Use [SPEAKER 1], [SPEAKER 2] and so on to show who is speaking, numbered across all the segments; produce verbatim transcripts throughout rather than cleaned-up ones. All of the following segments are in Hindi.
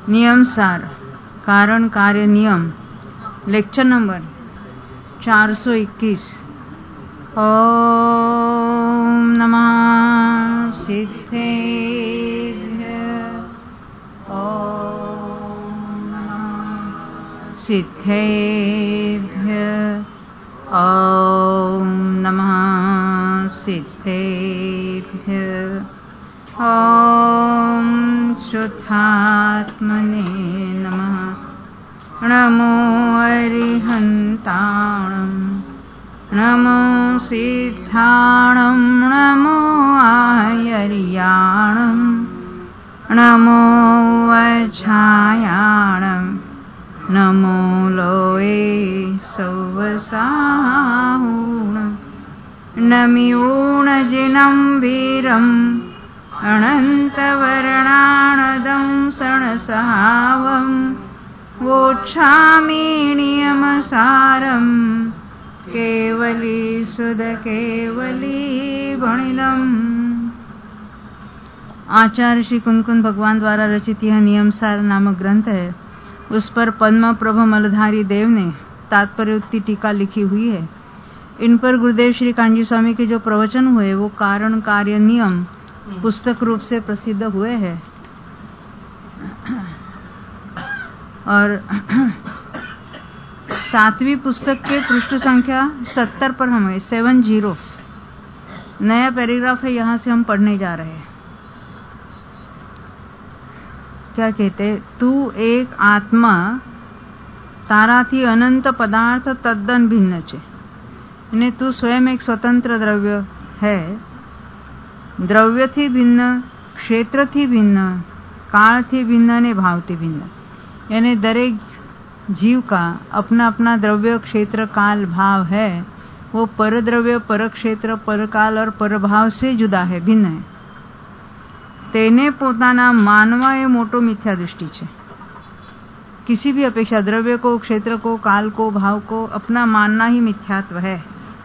[SPEAKER 1] नियम सार कारण कार्य नियम लेक्चर नंबर चार सौ इक्कीस। ओम नमः सिद्धेभ्य ओम नमः सिद्धेभ्य ओम नमः सिद्धेभ्य ओम शुद्धात्मने नमः। नमो अरिहन्ताणं नमो सिद्धाणं नमो आयर्याणं नमो वज्रायाणं नमो लोये सौवसाहुणं नमिऊणजिनं वीरम् अनन्तवर्णानदं सणसहावं वोच्छामि नियमसारं केवली सुध केवली बणिलम्। आचार्य श्री कुंदकुंद भगवान द्वारा रचित यह नियम सार नामक ग्रंथ है। उस पर पद्म प्रभ मलधारी देव ने तात्पर्योक्ति टीका लिखी हुई है। इन पर गुरुदेव श्री कांजी स्वामी के जो प्रवचन हुए वो कारण कार्य नियम पुस्तक रूप से प्रसिद्ध हुए हैं। और सातवीं पुस्तक के पृष्ठ संख्या सत्तर पर हमें सेवन जीरो नया पैराग्राफ है, यहाँ से हम पढ़ने जा रहे हैं। क्या कहते? तू एक आत्मा ताराथी अनंत पदार्थ तद्दन भिन्न छे। ने तू स्वयं एक स्वतंत्र द्रव्य है। દ્રવ્યથી ભિન્ન, ક્ષેત્રથી ભિન્ન, કાળથી ભિન્ન અને ભાવથી ભિન્ન। यानी दरेक जीव का अपना अपना द्रव्य क्षेत्र काल भाव है। वो पर द्रव्य पर क्षेत्र पर काल और पर भाव से जुदा है, भिन्न है। तेने पोताना मानवा ए मोटो मिथ्या दृष्टि छे। किसी भी अपेक्षा द्रव्य को, क्षेत्र को, काल को, भाव को अपना मानना ही मिथ्यात्व है।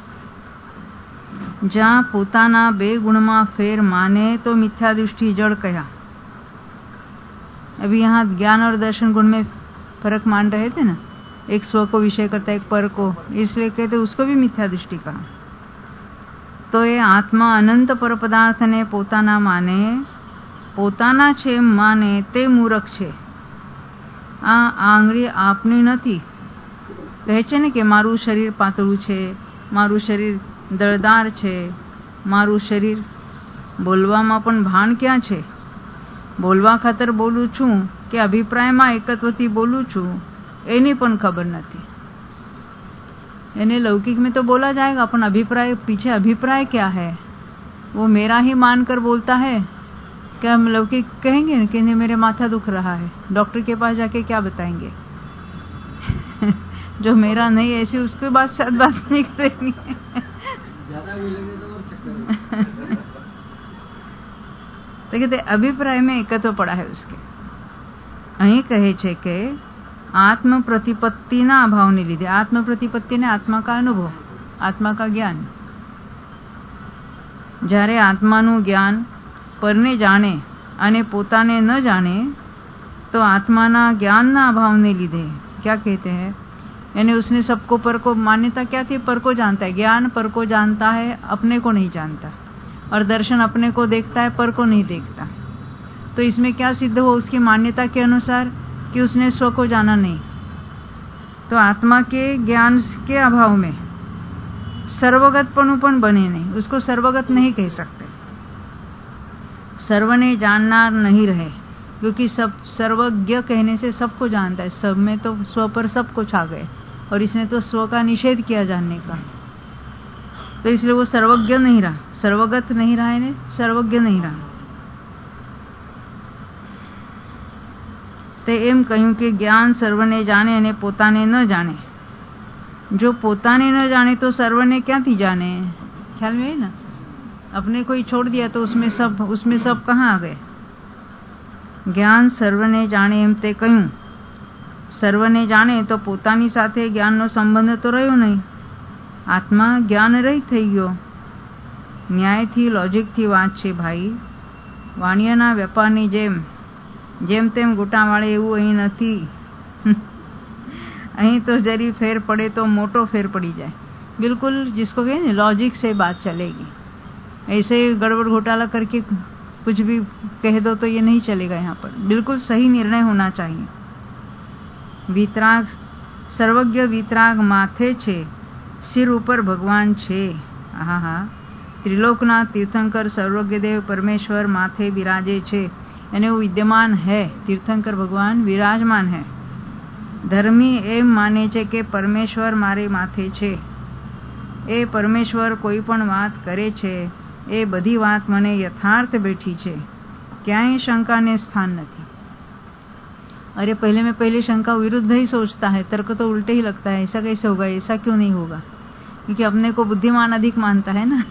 [SPEAKER 1] जहाँ पोताना बे गुणमा फेर माने तो मिथ्या दृष्टि जड़ कया। अभी यहाँ ज्ञान और दर्शन गुण में फर्क मान रहे थे ना, एक स्व को विषय करता है, एक पर को, इसलिए कहते उसको भी मिथ्या दृष्टि कहा। तो ये आत्मा अनंत पर पदार्थ ने पोताना माने, पोताना छे माने ते मूर्ख छे। आ आंगળી આપની નથી। કહે છે ને કે મારું શરીર પાતળું છે, મારું શરીર દળદાર છે, મારું શરીર બોલવામાં પણ ભાન ક્યાં છે? બોલવા ખાતર બોલું છું કે અભિપ્રાયમાં એકત્વથી બોલું છું એની પણ ખબર નથી। એને लौकिक में तो बोला जाएगा, अपन अभिप्राय पीछे अभिप्राय क्या है वो मेरा ही मानकर बोलता है। क्या हम लौकिक कहेंगे कि नहीं मेरे माथा दुख रहा है, डॉक्टर के पास जाके क्या बताएंगे? जो मेरा नहीं ऐसी उसके बाद शायद बात नहीं करेंगे। तो कहते अभिप्राय में एकत्व पड़ा है उसके। અહીં કહે છે કે આત્મ પ્રતિપત્તિના અભાવને લીધે, આત્મ પ્રતિપત્તિ ને આત્મા કા અનુભવ, આત્મા કા જ્ઞાન। જ્યારે આત્માનું જ્ઞાન પરને જાણે અને પોતાને ન જાણે तो आत्माना ज्ञानना अभावने લીધે क्या कहते हैं? यानी उसने सबको पर को मान्यता क्या थी? पर को जानता है। ज्ञान पर को जानता है, अपने को नहीं जानता। और दर्शन अपने को देखता है, पर को नहीं देखता। तो इसमें क्या सिद्ध हो? उसकी मान्यता के अनुसार कि उसने स्व को जाना नहीं। तो आत्मा के ज्ञान के अभाव में सर्वगतपणु पण बने नहीं, उसको सर्वगत नहीं कह सकते। सर्वने जाननार नहीं रहे, क्योंकि सब सर्वज्ञ कहने से सबको जानता है। सब में तो स्व पर सबको छा गए और इसने तो स्व का निषेध किया जानने का। तो इसलिए वो सर्वज्ञ नहीं रहा, सर्वगत नहीं रहा, इन्हें सर्वज्ञ नहीं रहा। ते एम कहूं कि ज्ञान सर्वने जाने અને પોતાને ન जाने। जो પોતાને न जाने तो सर्वने क्या थी जाने? ख्याल में है ना? अपने को ही छोड़ दिया तो उसमें सब उसमें सब कहाँ आ गए? ज्ञान सर्वने जाने एम ते कहूं। सर्वने जाने तो પોતાની સાથે જ્ઞાનનો સંબંધ તો રહ્યો નહીં। આત્મા જ્ઞાન રહિત થઈ ગયો। ન્યાયથી લોજિકથી વાત છે ભાઈ। વાણિયાના વેપારની જેમ જેમ તેમ ગોટાવાળે એવું અહીં નથી. અહીં तो जरी फेर पड़े तो मोटो फेर पड़ी जाए. बिल्कुल जिसको कहे ना लॉजिक से बात चलेगी. ऐसे गड़बड़ घोटाला करके कुछ भी कह दो तो ये नहीं चलेगा. यहाँ पर बिल्कुल सही निर्णय होना चाहिए. वितराग सर्वज्ञ वितराग माथे छे, सिर ऊपर भगवान छे. હા હા त्रिलोकनाथ तीर्थंकर सर्वज्ञ देव परमेश्वर माथे विराजे छे. यानी वो विद्यमान है. तीर्थंकर भगवान विराजमान है. धर्मी एम माने छे के परमेश्वर मारे माथे छे. ए परमेश्वर कोई पण वात करे छे ए बधी वात मने यथार्थ बैठी छे. क्यांय शंका ने स्थान नहीं. अरे पहले में पहले शंका विरुद्ध ही सोचता है. तर्क तो उल्टे ही लगता है. ऐसा कैसे होगा, ऐसा क्यों नहीं होगा, क्योंकि अपने को बुद्धिमान अधिक मानता है ना.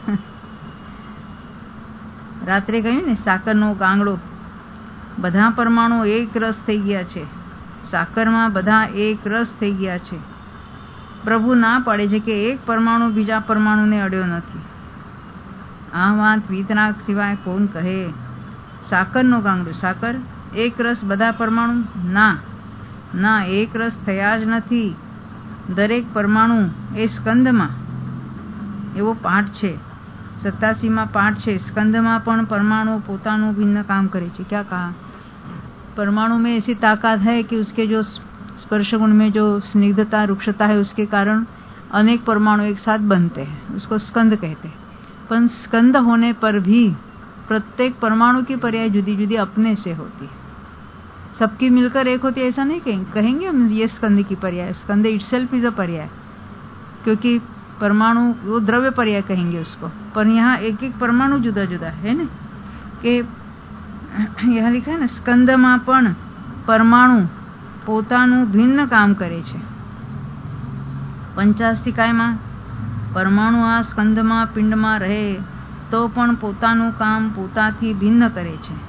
[SPEAKER 1] रात्रे कह્યું ને સાકરનો કાંગડો. બધા પરમાણુ એક રસ થઈ ગયા છે. સાકરમાં બધા એક રસ થઈ ગયા છે. પ્રભુ ના પાડે છે કે એક પરમાણુ બીજા પરમાણુને અડ્યો નથી. આ વાત વિતરાગ સિવાય કોણ કહે. સાકરનો કાંગડો. સાકર એક રસ બધા પરમાણુ ના ના એક રસ થયા જ નથી. દરેક પરમાણુ એ સ્કંદમાં એવો પાઠ છે. सत्तासी में पाठ है. स्कंद में पण परमाणु पोतानु भिन्न काम करे छे. क्या कहा, परमाणु में ऐसी ताकत है कि उसके जो स्पर्श गुण में जो स्निग्धता रुक्षता है उसके कारण अनेक परमाणु एक साथ बनते हैं. उसको स्कंद कहते हैं. पर स्कंद होने पर भी प्रत्येक परमाणु की पर्याय जुदी जुदी अपने से होती है. सबकी मिलकर एक होती है ऐसा नहीं कहेंगे. कहेंगे हम ये स्कंद की पर्याय. स्कंद इटसेल्फ इज अ पर्याय, क्योंकि परमाणु वो द्रव्य पर्याय कहेंगे उसको. पर यहाँ एक एक परमाणु जुदा जुदा है ना. कि यहाँ लिखा है ना स्कंद में पण परमाणु पोतानु भिन्न काम करे छे. पंचास्तिकाय में परमाणु आ स्कंद में पिंड में रहे तो पण पोतानु काम पोताथी भिन्न करे छे.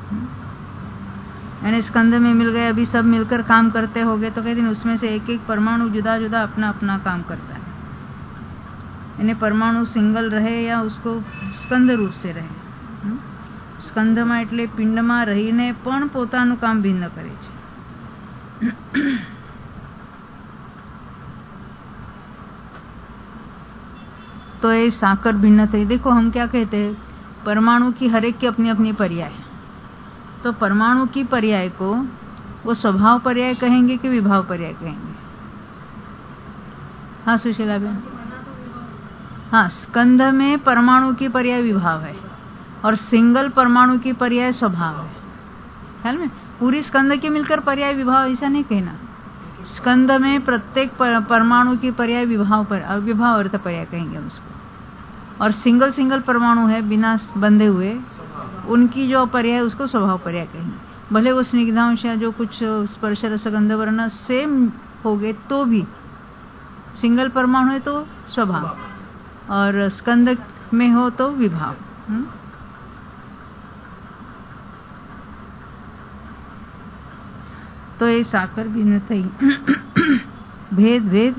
[SPEAKER 1] यानी स्कंद में मिल गए, अभी सब मिलकर काम करते होंगे तो कहते हैं उसमें से एक एक परमाणु जुदा जुदा अपना अपना काम करता है. यानी परमाणु सिंगल रहे या उसको स्कंद रूप से रहे. स्कंद में એટલે પિંડ માં રહીને પણ પોતાનું કામ ભિન્ન કરે છે. तो ये साकर भिन्न थे. देखो हम क्या कहते हैं, परमाणु की हर एक की अपनी अपनी पर्याय है. तो परमाणु की पर्याय को वो स्वभाव पर्याय कहेंगे कि विभाव पर्याय कहेंगे. हाँ सुशीला बहन. हाँ, स्कंद में परमाणु की पर्याय विभाव है और सिंगल परमाणु की पर्याय स्वभाव है. ख्याल में पूरी स्कंद की मिलकर पर्याय विभाव ऐसा नहीं कहना. स्कंद में प्रत्येक पर, परमाणु की पर्याय विभाव पर विभाव अर्थ पर्याय कहेंगे हम उसको. और सिंगल सिंगल परमाणु है बिना बंधे हुए, उनकी जो पर्याय उसको स्वभाव पर्याय कहेंगे. भले वो स्निग्धांश या जो कुछ स्पर्श रसगंध वर्ण सेम हो गए तो भी सिंगल परमाणु है तो स्वभाव और स्कंद में हो तो विभाव. हुँ? तो ये साकर भिन्न थई. भेद भेद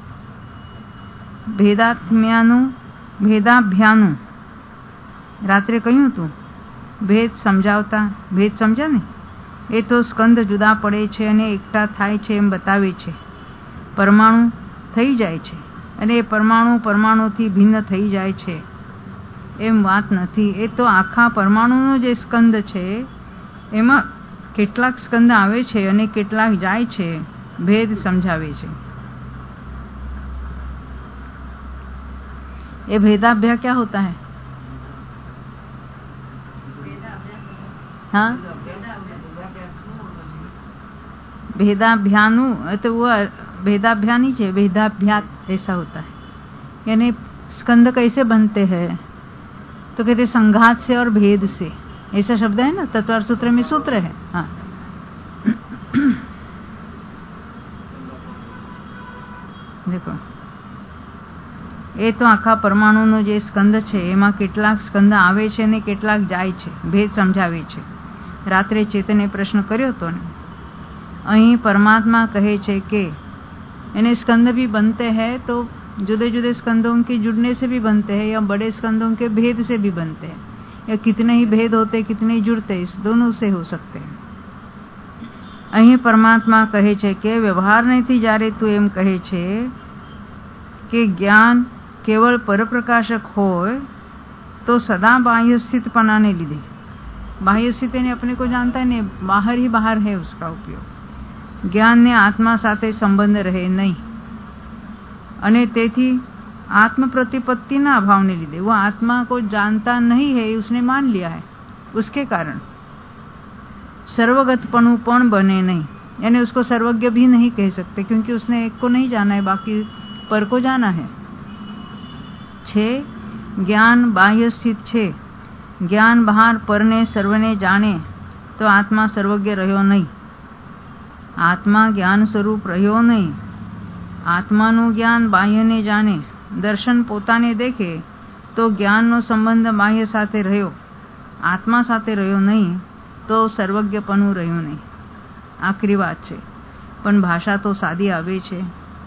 [SPEAKER 1] भेदात्म्यानु भेदाभ्यानु रात्रे કહ્યું તું ભેદ સમજાવતા. ભેદ સમજ્યા ને એ તો સ્કંદ જુદા પડે છે અને એકઠા થાય છે એમ બતાવે છે. પરમાણુ થઈ જાય છે અને એ પરમાણુ પરમાણુથી ભિન્ન થઈ જાય છે એમ વાત નથી. એ તો આખા પરમાણુનો જે સ્કંદ છે એમાં કેટલાક સ્કંદ આવે છે અને કેટલાક જાય છે. ભેદ સમજાવે છે. ये भेदाभ्यास क्या होता है? हाँ, भेदाभ्यानु तो वो भेदाभ्यान ही है. भेदाभ्यास ऐसा होता है. यानी स्कंद कैसे बनते हैं तो कहते संघात से और भेद से. ऐसा शब्द है ना, तत्वार्थ सूत्र में सूत्र है. हाँ देखो એ તો આખા પરમાણુનો જે સ્કંદ છે એમાં કેટલાક સ્કંદ આવે છે અને કેટલાક જાય છે. ભેદ સમજાવે છે. રાત્રે ચેતને પ્રશ્ન કર્યો હતો ને, અહીં પરમાત્मा કહે છે કે એને स्कंद भी बनते हैं तो जुदे जुदे स्कंदों के जुड़ने से भी बनते हैं या बड़े स्कंदों के भेद से भी बनते हैं या कितने ही भेद होते कितने ही जुड़ते इस दोनों से हो सकते हैं. અહીં પરમાત્મા કહે છે કે વ્યવહારનેથી જ્યારે તું એમ કહે છે કે જ્ઞાન કેવળ પરપ્રકાશક હોય तो सदा बाह्य स्थित पनाने લીધે बाह्य स्थित ने अपने को जानता है ने बाहर ही बाहर है उसका उपयोग ज्ञान ने आत्मा સાથે સંબંધ રહે નહીં અને તેથી आत्म प्रतिपत्ति ना अभाव ने લીધे वो आत्मा को जानता नहीं है उसने मान लिया है उसके कारण सर्वगतपणु पण बने नहीं यानी उसको सर्वज्ञ भी नहीं कह सकते क्योंकि उसने एक को नहीं जाना है बाकी पर को जाना है। छह ज्ञान बाह्य स्थित छे ज्ञान बहार परने सर्वने जाने तो आत्मा सर्वज्ञ रह्यो नहीं आत्मा ज्ञान स्वरूप रह्यो नहीं आत्माનું જ્ઞાન બાહ્યને જાણે દર્શન પોતાને દેખે તો જ્ઞાનનો સંબંધ બાહ્ય સાથે રહ્યો આત્મા સાથે રહ્યો નહીં તો સર્વજ્ઞપણું રહ્યું નહીં। આખરી વાત છે પણ ભાષા તો સાદી આવે છે।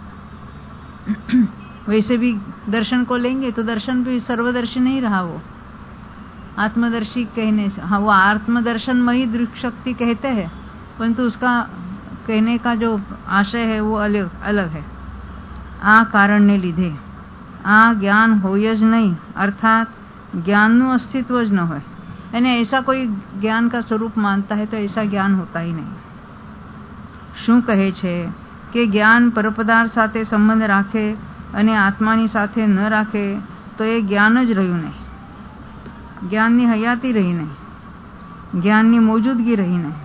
[SPEAKER 1] वैसे भी दर्शन को लेंगे तो दर्शन भी सर्वदर्शी नहीं रहा वो आत्मदर्शी कहने से हाँ वो आत्मदर्शनमयी दृक् शक्ति कहते हैं परंतु उसका कहने का जो आशय है वो अलग अलग है। आ कारण ने લીધે आ ज्ञान होय ज नहीं अर्थात ज्ञान નું अस्तित्व જ न હોય यानी ऐसा कोई ज्ञान का स्वरूप मानता है तो ऐसा ज्ञान होता ही नहीं। શું કહે છે કે જ્ઞાન પરપદાર્થ સાથે સંબંધ રાખે અને આત્માની સાથે ન રાખે તો એ જ્ઞાન જ રહ્યું નહીં જ્ઞાનની હયાતી રહી નહીં જ્ઞાનની મોજૂદગી રહી નહીં।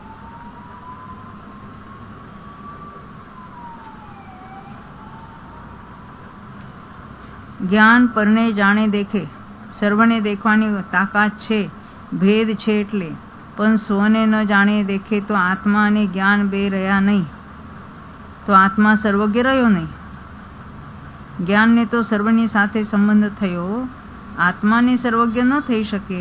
[SPEAKER 1] જ્ઞાન પરને જાણે દેખે સર્વને દેખવાની તાકાત છે ભેદ છે એટલે પણ સ્વને ન જાણે દેખે તો આત્મા અને જ્ઞાન બે રહ્યા નહીં તો આત્મા સર્વજ્ઞ રહ્યો નહીં। જ્ઞાનને તો સર્વની સાથે સંબંધ થયો આત્માને સર્વજ્ઞ ન થઈ શકે।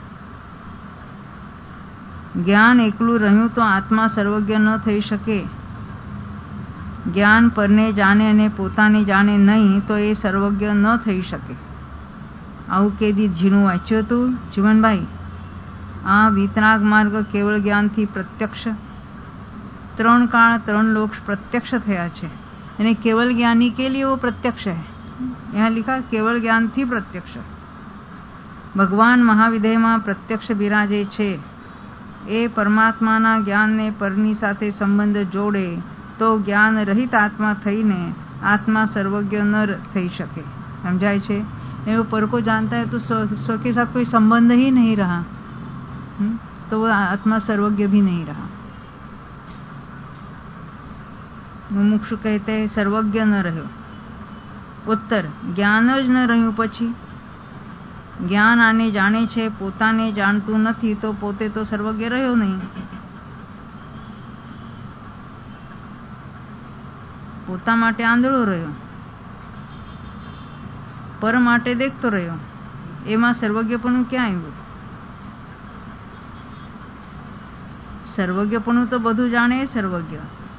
[SPEAKER 1] જ્ઞાન એકલું રહ્યું તો આત્મા સર્વજ્ઞ ન થઈ શકે। જ્ઞાન પરને જાણે અને પોતાને જાણે નહીં તો એ સર્વજ્ઞ ન થઈ શકે। આવું કેદી ઝીણું વાંચ્યું હતું જીવનભાઈ। આ વિતરાગ માર્ગ કેવળ જ્ઞાનથી પ્રત્યક્ષ ત્રણ કાળ ત્રણ લોક प्रत्यक्ष થયા છે यानी केवल ज्ञानी के लिए वो प्रत्यक्ष है। यहाँ लिखा केवल ज्ञान थी प्रत्यक्ष भगवान महाविधेय में प्रत्यक्ष बिराजे छे ए परमात्मा ना ज्ञान ने परनी साथे संबंध जोड़े तो ज्ञान रहित आत्मा थईने आत्मा सर्वज्ञ न थई सके। समझाय छे वो पर को जानता है तो स्व के साथ कोई संबंध ही नहीं रहा तो वो आत्मा सर्वज्ञ भी नहीं रहा। मुमुक्षु कहते हैं सर्वज्ञ न रह्यो। उत्तर ज्ञान ज न रह्યું પછી જ્ઞાન આને જાણે છે પોતાને જાણતું નથી તો પોતે તો સર્વજ્ઞ રહ્યો નહીં પોતા માટે આંધળો રહ્યો પર માટે દેખતો રહ્યો એમાં સર્વજ્ઞપણું ક્યાં આવ્યું। સર્વજ્ઞપણું તો બધું જાણે સર્વજ્ઞ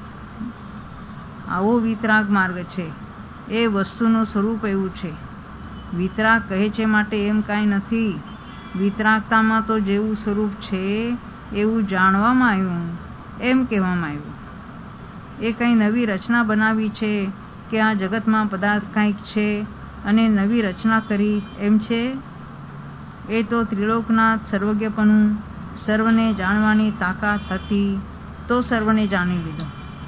[SPEAKER 1] આવો વિતરાગ માર્ગ છે એ વસ્તુનું સ્વરૂપ એવું છે। વિતરાગ કહે છે માટે એમ કાંઈ નથી વિતરાગતામાં તો જેવું સ્વરૂપ છે એવું જાણવામાં આવ્યું એમ કહેવામાં આવ્યું। એ કંઈ નવી રચના બનાવી છે કે આ જગતમાં પદાર્થ કંઈક છે અને નવી રચના કરી એમ છે। એ તો ત્રિલોકનાથ સર્વજ્ઞપણું સર્વને જાણવાની તાકાત હતી તો સર્વને જાણી લીધો।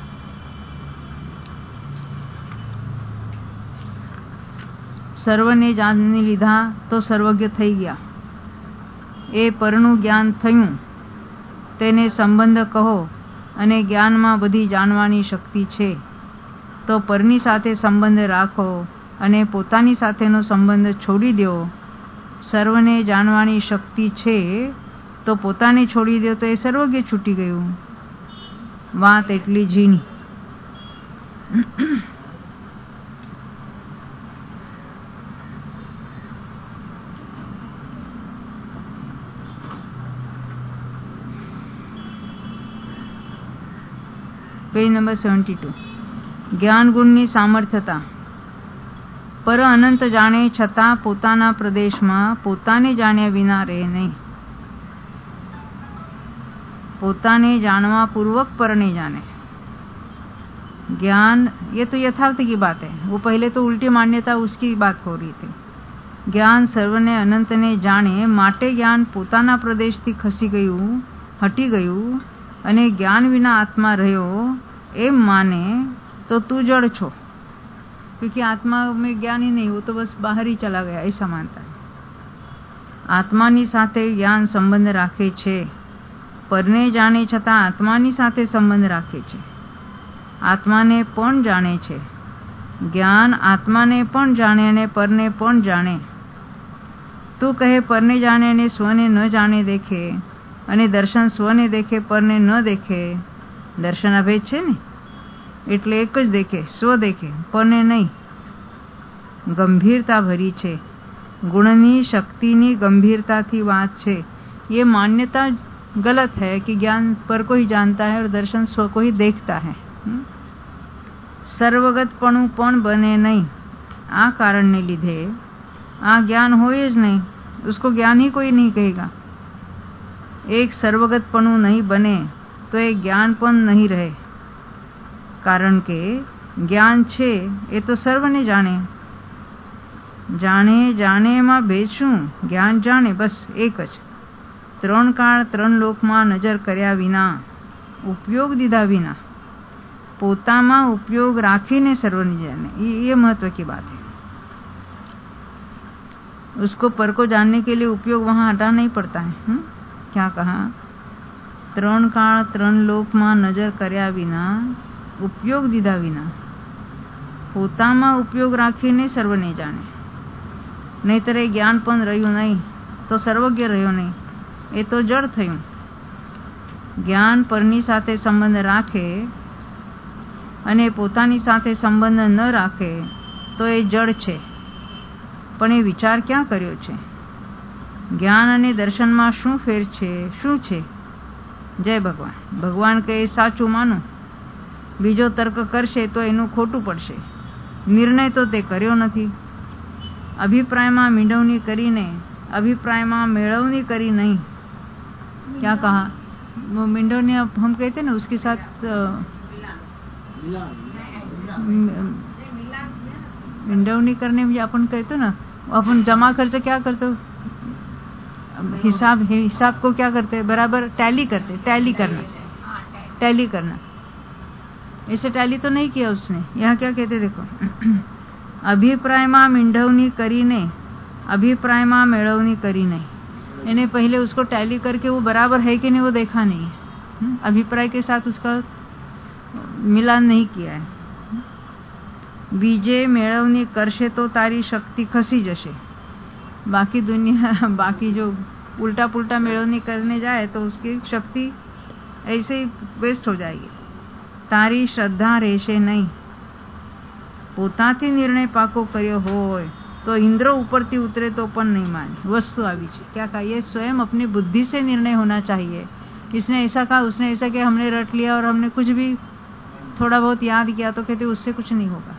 [SPEAKER 1] સર્વને જાણી લીધા તો સર્વજ્ઞ થઈ ગયા। એ પરનું જ્ઞાન થયું તેને સંબંધ કહો અને જ્ઞાનમાં બધી જાણવાની શક્તિ છે તો પરની સાથે સંબંધ રાખો અને પોતાની સાથેનો સંબંધ છોડી દો। સર્વને જાણવાની શક્તિ છે તો પોતાને છોડી દો તો એ સર્વજ્ઞ છૂટી ગયું। વાત એટલી ઝીણી। पेज नंबर सेवेंटी टू ज्ञान गुणनी सामर्थ्यता पर अनंत जाने छता पोताना प्रदेश में पोताने जाण्या विना रहे नहीं। પોતાને જાણવા પૂર્વક પરને જાણે। ज्ञान ये तो यथार्थ की बात है, वो पहले तो उल्टी मान्यता उसकी बात हो रही थी। ज्ञान सर्वने अनंतने जाणे माटे ज्ञान પોતાના પ્રદેશથી ખસી ગયું, હટી ગયું અને ज्ञान विना आत्मा રહ્યો એમ माने तो तू जड़ छो, क्योंकि आत्मा में ज्ञान ही नहीं, वो तो बस बाहर ही चला गया, ऐसा मानता है। आत्मानी साथे ज्ञान संबंध राखे छे, परने जाणे छतां आत्मानी साथे संबंध राखे छे। आत्माने पण जाणे छे, ज्ञान आत्माने पण जाणे અને પરને પણ જાણે। તું કહે પરને જાણે અને સ્વને ન જાણે દેખે, અને દર્શન સ્વને દેખે પરને ન દેખે। દર્શન અભેદ છે ને, એટલે એક જ દેખે, સ્વ દેખે, પરને નહીં। ગંભીરતા ભરી છે, ગુણની શક્તિની ગંભીરતાથી વાત છે। ये मान्यता गलत है कि ज्ञान पर को ही जानता है और दर्शन स्व को ही देखता है। सर्वगतपणु पण बने नहीं, आ कारण ने લીધે आ ज्ञान होए ज नहीं, उसको ज्ञान ही कोई नहीं कहेगा। एक सर्वगतपणु नहीं बने तो एक ज्ञान पण नहीं रहे, कारण के ज्ञान छे એ તો સર્વને જાણે। જાણે જાણે માં ભેદ શું? જ્ઞાન જાણે બસ એક જ। ત્રણ કાળ ત્રણ લોકમાં નજર કર્યા વિના, ઉપયોગ દીધા વિના, પોતામાં ઉપયોગ રાખીને સર્વને જાણે, ये महत्व की बात है। उसको पर को जानने के लिए उपयोग वहां हटाना नहीं पड़ता है। हुँ? क्या कहा? त्रण काल त्रण लोक में नजर कर्या विना, उपयोग दीधा विना, पोतामां उपयोग राखीने सर्वने जाणे। नहींतर ए ज्ञान पण रह्युं नहीं तो सर्वज्ञ रह्यो नहीं, ए तो जड़ थयुं। ज्ञान परनी साथे संबंध राखे અને પોતાની સાથે સંબંધ ન રાખે તો એ જડ છે, પણ એ વિચાર ક્યાં કર્યો છે? જ્ઞાન અને દર્શનમાં શું ફેર છે? શું છે? જય ભગવાન। ભગવાન કહે સાચું માનો, બીજો તર્ક કરશે તો એનું ખોટું પડશે। નિર્ણય તો તે કર્યો નથી। અભિપ્રાયમાં મીંડવણી કરીને, અભિપ્રાયમાં મેળવણી કરી नहीं। क्या कहा? वो मींडवनी हम कहते ना, उसके साथ मिंडवनी करने में अपन कहते ना, अपन जमा खर्च क्या करते हो, हिसाब हिसाब को क्या करते हैं? बराबर टैली करते, टैली करना, टैली करना। ऐसे टैली तो नहीं किया उसने। यहाँ क्या कहते देखो, अभिप्राय में मिंडवनी करी नहीं, अभिप्राय में मेळवनी करी नहीं। इन्हें पहले उसको टैली करके वो बराबर है कि नहीं वो देखा नहीं है, अभिप्राय के साथ उसका मिलान नहीं किया है। बीजे मेळवनी करशे तो तारी शक्ति खसी जशे। बाकी दुनिया, बाकी जो उल्टा पुल्टा मेळवनी करने जाए तो उसकी शक्ति ऐसे ही वेस्ट हो जाएगी। तारी श्रद्धा રહેશે नहीं। પોતાથી निर्णय पाको કર્યો હોય तो इंद्र ऊपरથી उतरे तो पण नहीं माने। वस्तु આવી છે। क्या कहा? ये स्वयं अपनी बुद्धि से निर्णय होना चाहिए। इसने ऐसा कहा, उसने ऐसा किया, हमने रट लिया और हमने कुछ भी थोड़ा बहुत याद किया तो कहते उससे कुछ नहीं होगा।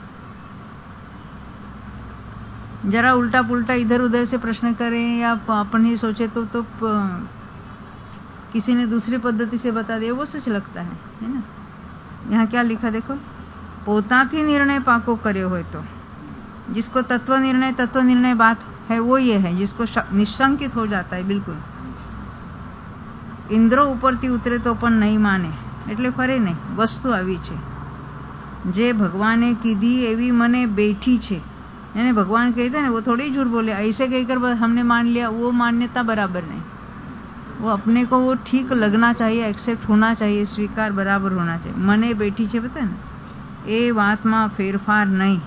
[SPEAKER 1] जरा उल्टा पुल्टा इधर उधर से प्रश्न करें या अपन ही सोचे तो तो किसी ने दूसरी पद्धति से बता दिया, वो सच लगता है, है ना। यहाँ क्या लिखा देखो, पोताथी निर्णय पाको કર્યો હોય तो, जिसको तत्व निर्णय तत्व निर्णय बात है वो ये है, जिसको निशंकित हो जाता है बिल्कुल। इंद्रो ઉપરથી ઉતરે તો પણ નહીં માને, એટલે ફરે નહીં। વસ્તુ આવી છે જે ભગવાને કીધી એવી મને બેઠી છે। यानी भगवान कहते हैं ना, वो थोड़ी झूठ बोले। ऐसे कहकर हमने मान लिया, वो मान्यता बराबर नहीं। वो अपने को वो ठीक लगना चाहिए, एक्सेप्ट होना चाहिए, स्वीकार बराबर होना चाहिए। मने बैठी છે बता ना, ए बात में फेरफार नहीं।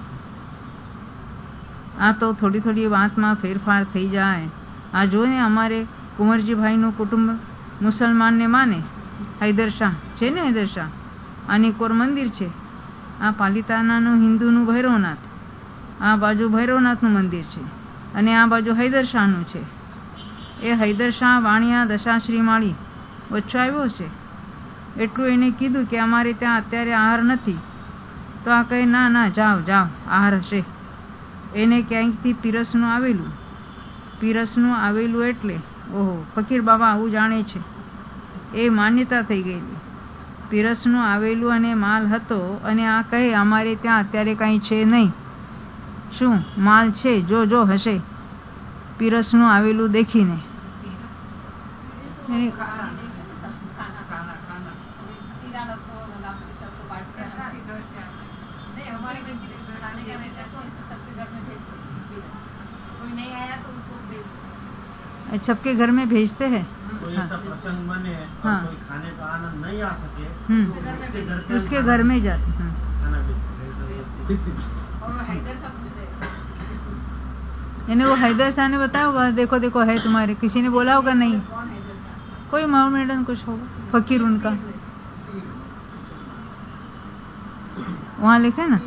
[SPEAKER 1] आ तो थोड़ी थोड़ी बात में फेरफार थी जाए। आ जो ने अमारे कुंवरजी भाई नु कुटुंब मुसलमान ने माने, हैदर शाह છે ને, हैदर शाह आनी कोर मंदिर છે। आ पालिताना नु हिंदू नु भैरवनाथ, आ बाजू भैरवनाथ नु मंदिर છે અને આ બાજુ હૈદર શાહ નું છે। એ હૈદર શાહ વાણિયા દશાશ્રી માળી વચ્ચે આવ્યો છે। એટલું એને કીધું કે અમારે ત્યાં અત્યારે આહાર નથી, તો આ કહે ના ના જાઓ જાઓ આહાર હશે। એને ક્યાંકથી પીરસનું આવેલું, પીરસનું આવેલું એટલે ઓહો ફકીર બાબા આવું જાણે છે। એ માન્યતા થઈ ગયેલી. પીરસનું આવેલું અને માલ હતો અને આ કહે અમારે ત્યાં અત્યારે કાંઈ છે નહીં. શું માલ છે? જો જો હશે. પીરસનું આવેલું દેખીને सबके घर में भेजते हैं.
[SPEAKER 2] कोई ऐसा प्रसंग बने
[SPEAKER 1] हाँ.
[SPEAKER 2] कोई खाने का आनंद नहीं आ सके
[SPEAKER 1] हम्म उसके घर में जाते हैं. इन्हें वो हैदर शाह ने बताया होगा, देखो देखो है तुम्हारे, किसी ने बोला होगा नहीं, कोई मोहम्मदन कुछ होगा, फकीर उनका वहाँ लिखे ना.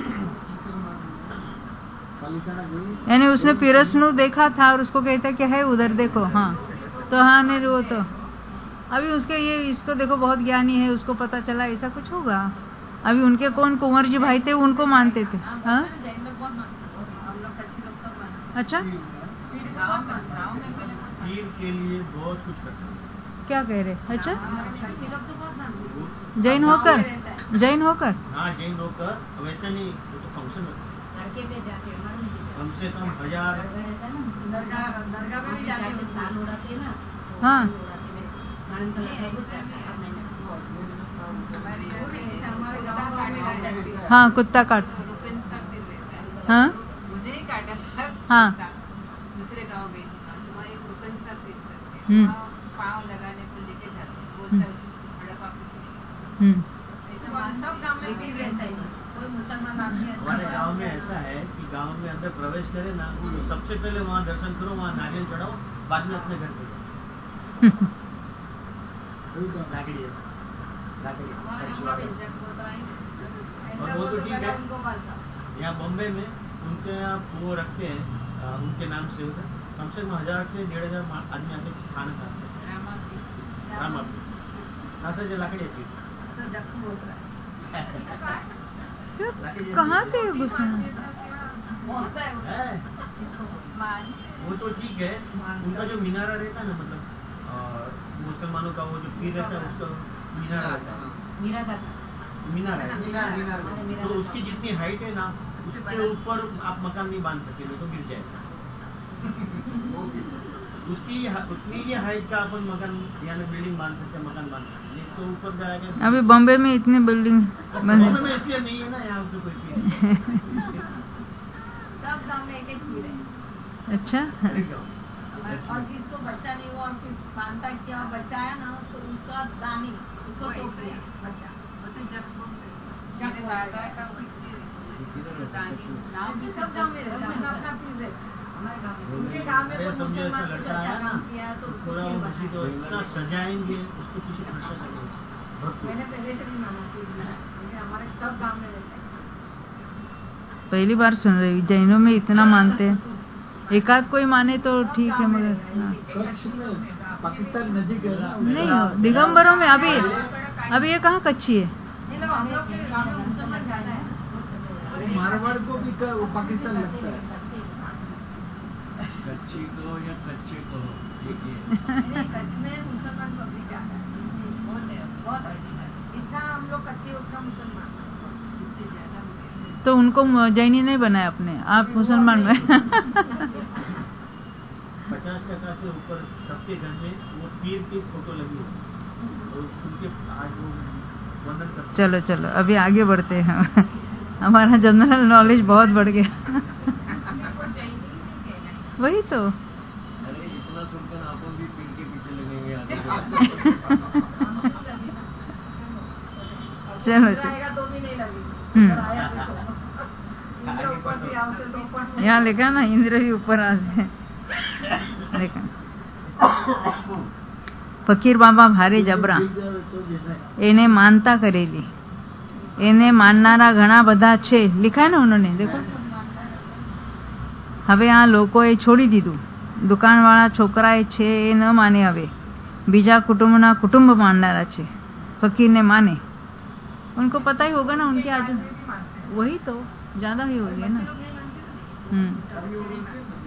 [SPEAKER 1] यानी उसने पीरसनु देखा था और उसको कहता कि है उधर देखो. हाँ तो हाँ नहीं वो तो अभी उसके ये इसको देखो बहुत ज्ञानी है, उसको पता चला ऐसा कुछ होगा. अभी उनके कौन कुंवर जी भाई थे उनको मानते थे. हाँ अच्छा
[SPEAKER 2] पीर के लिए बहुत कुछ करते हैं.
[SPEAKER 1] क्या कह रहे? अच्छा जैन होकर जैन होकर
[SPEAKER 2] हाँ जैन होकर वैसे नहीं, वो तो फंक्शन होता है. कम से कम हजार
[SPEAKER 1] हाँ हाँ कुत्ता काट हाँ
[SPEAKER 3] मुझे ही काटा था.
[SPEAKER 1] हाँ
[SPEAKER 3] दूसरे गांव गई हमारे रुकन सा पाँव लगाने को लेके जाते बोलता हड़प्पा कुछ नहीं. सब गाँव में भी रहता है. कोई मुसलमान
[SPEAKER 2] हमारे गांव में ऐसा है कि गांव में अंदर प्रवेश करे ना, सबसे पहले वहाँ दर्शन करो, वहाँ नारियल चढ़ाओ, बाद में अपने घर पे जाओ. और वो तो ठीक है. यहाँ बॉम्बे में उनके यहाँ वो रखते हैं, उनके नाम से होता है, कम से कम हजार से डेढ़ हजार आदमी आके खाना खाते हैं. राम आप जो लाकड़ी है
[SPEAKER 1] कहाँ से घुसा?
[SPEAKER 2] वो तो ठीक है, उनका जो मीनारा रहता है ना, मतलब मुसलमानों का वो जो पीर रहता है उसका मीनारा रहता है. मीनारा है तो उसकी जितनी हाइट है ना उसके ऊपर आप मकान नहीं बांध सकते, नहीं तो गिर जाएगा. उसकी उतनी ही हाइट का अपन मकान यानी बिल्डिंग बांध सकते हैं, मकान बांध सकते हैं. तो ऊपर जाएगा.
[SPEAKER 1] अभी बॉम्बे में इतनी बिल्डिंग
[SPEAKER 2] बॉम्बे में इसलिए नहीं है ना, यहाँ पे कोई पीर
[SPEAKER 3] सब गाँव में एक एक पीर है.
[SPEAKER 1] अच्छा
[SPEAKER 3] और जिसको बच्चा नहीं हुआ और फिर बांधता किया और बच्चा आया ना तो उसका दानी उसको तो बच्चा मतलब जब जब आएगा दानी नाम भी सब गाँव में रहता है. अपना पीर है हमारे गाँव में. उनके गाँव में कोई मुसलमान कुछ अच्छा काम किया तो उसको
[SPEAKER 2] तो इतना सजाएंगे उसको किसी खर्चा करेंगे.
[SPEAKER 3] मैंने पहले से भी माना पीर हमारे सब गाँव में रहता है.
[SPEAKER 1] पहली बार सुन रही. जैनों में इतना मानते हैं, एकाध कोई माने तो ठीक है, मगर
[SPEAKER 4] पाकिस्तान नजीक है ना.
[SPEAKER 1] नहीं हो दिगंबरों में अभी अभी ये कहाँ कच्ची है.
[SPEAKER 4] मारवाड़ को भी कर, वो पाकिस्तान लगता है.
[SPEAKER 2] कच्ची को या कच्चे को
[SPEAKER 3] मुसलमान पब्लिक ज्यादा है, बहुत इतना हम लोग कच्चे उतना मुसलमान इससे ज्यादा.
[SPEAKER 1] तो उनको जैनी नहीं बनाया अपने आप, मुसलमान में.
[SPEAKER 2] पचास टका से ऊपर सबके घर में वो पीर की फोटो लगी है और उनके आज वो वंदन करते.
[SPEAKER 1] चलो चलो अभी आगे बढ़ते हैं. हमारा जनरल नॉलेज बहुत बढ़ गया. वही तो.
[SPEAKER 2] अरे इतना सुनकर आपको भी पीर के पीछे लगेंगे.
[SPEAKER 1] चलो यहाँ लिखा ना इंद्र भी ऊपर आ जाए. देखा ફકીર બાબા ભારે જબરા, એને માનતા કરેલી, એને માનનારા ઘણા બધા છે. लिखा है ना उन्होंने, देखो. હવે આ લોકોએ છોડી દીધું. દુકાનવાળા છોકરાએ છે એ ન માને, હવે બીજા કુટુંબના કુટુંબ માનનારા છે, ફકીરને માને. उनको पता ही होगा ना उनके आजू, वही तो ज्यादा ही हो गया ना. हम्म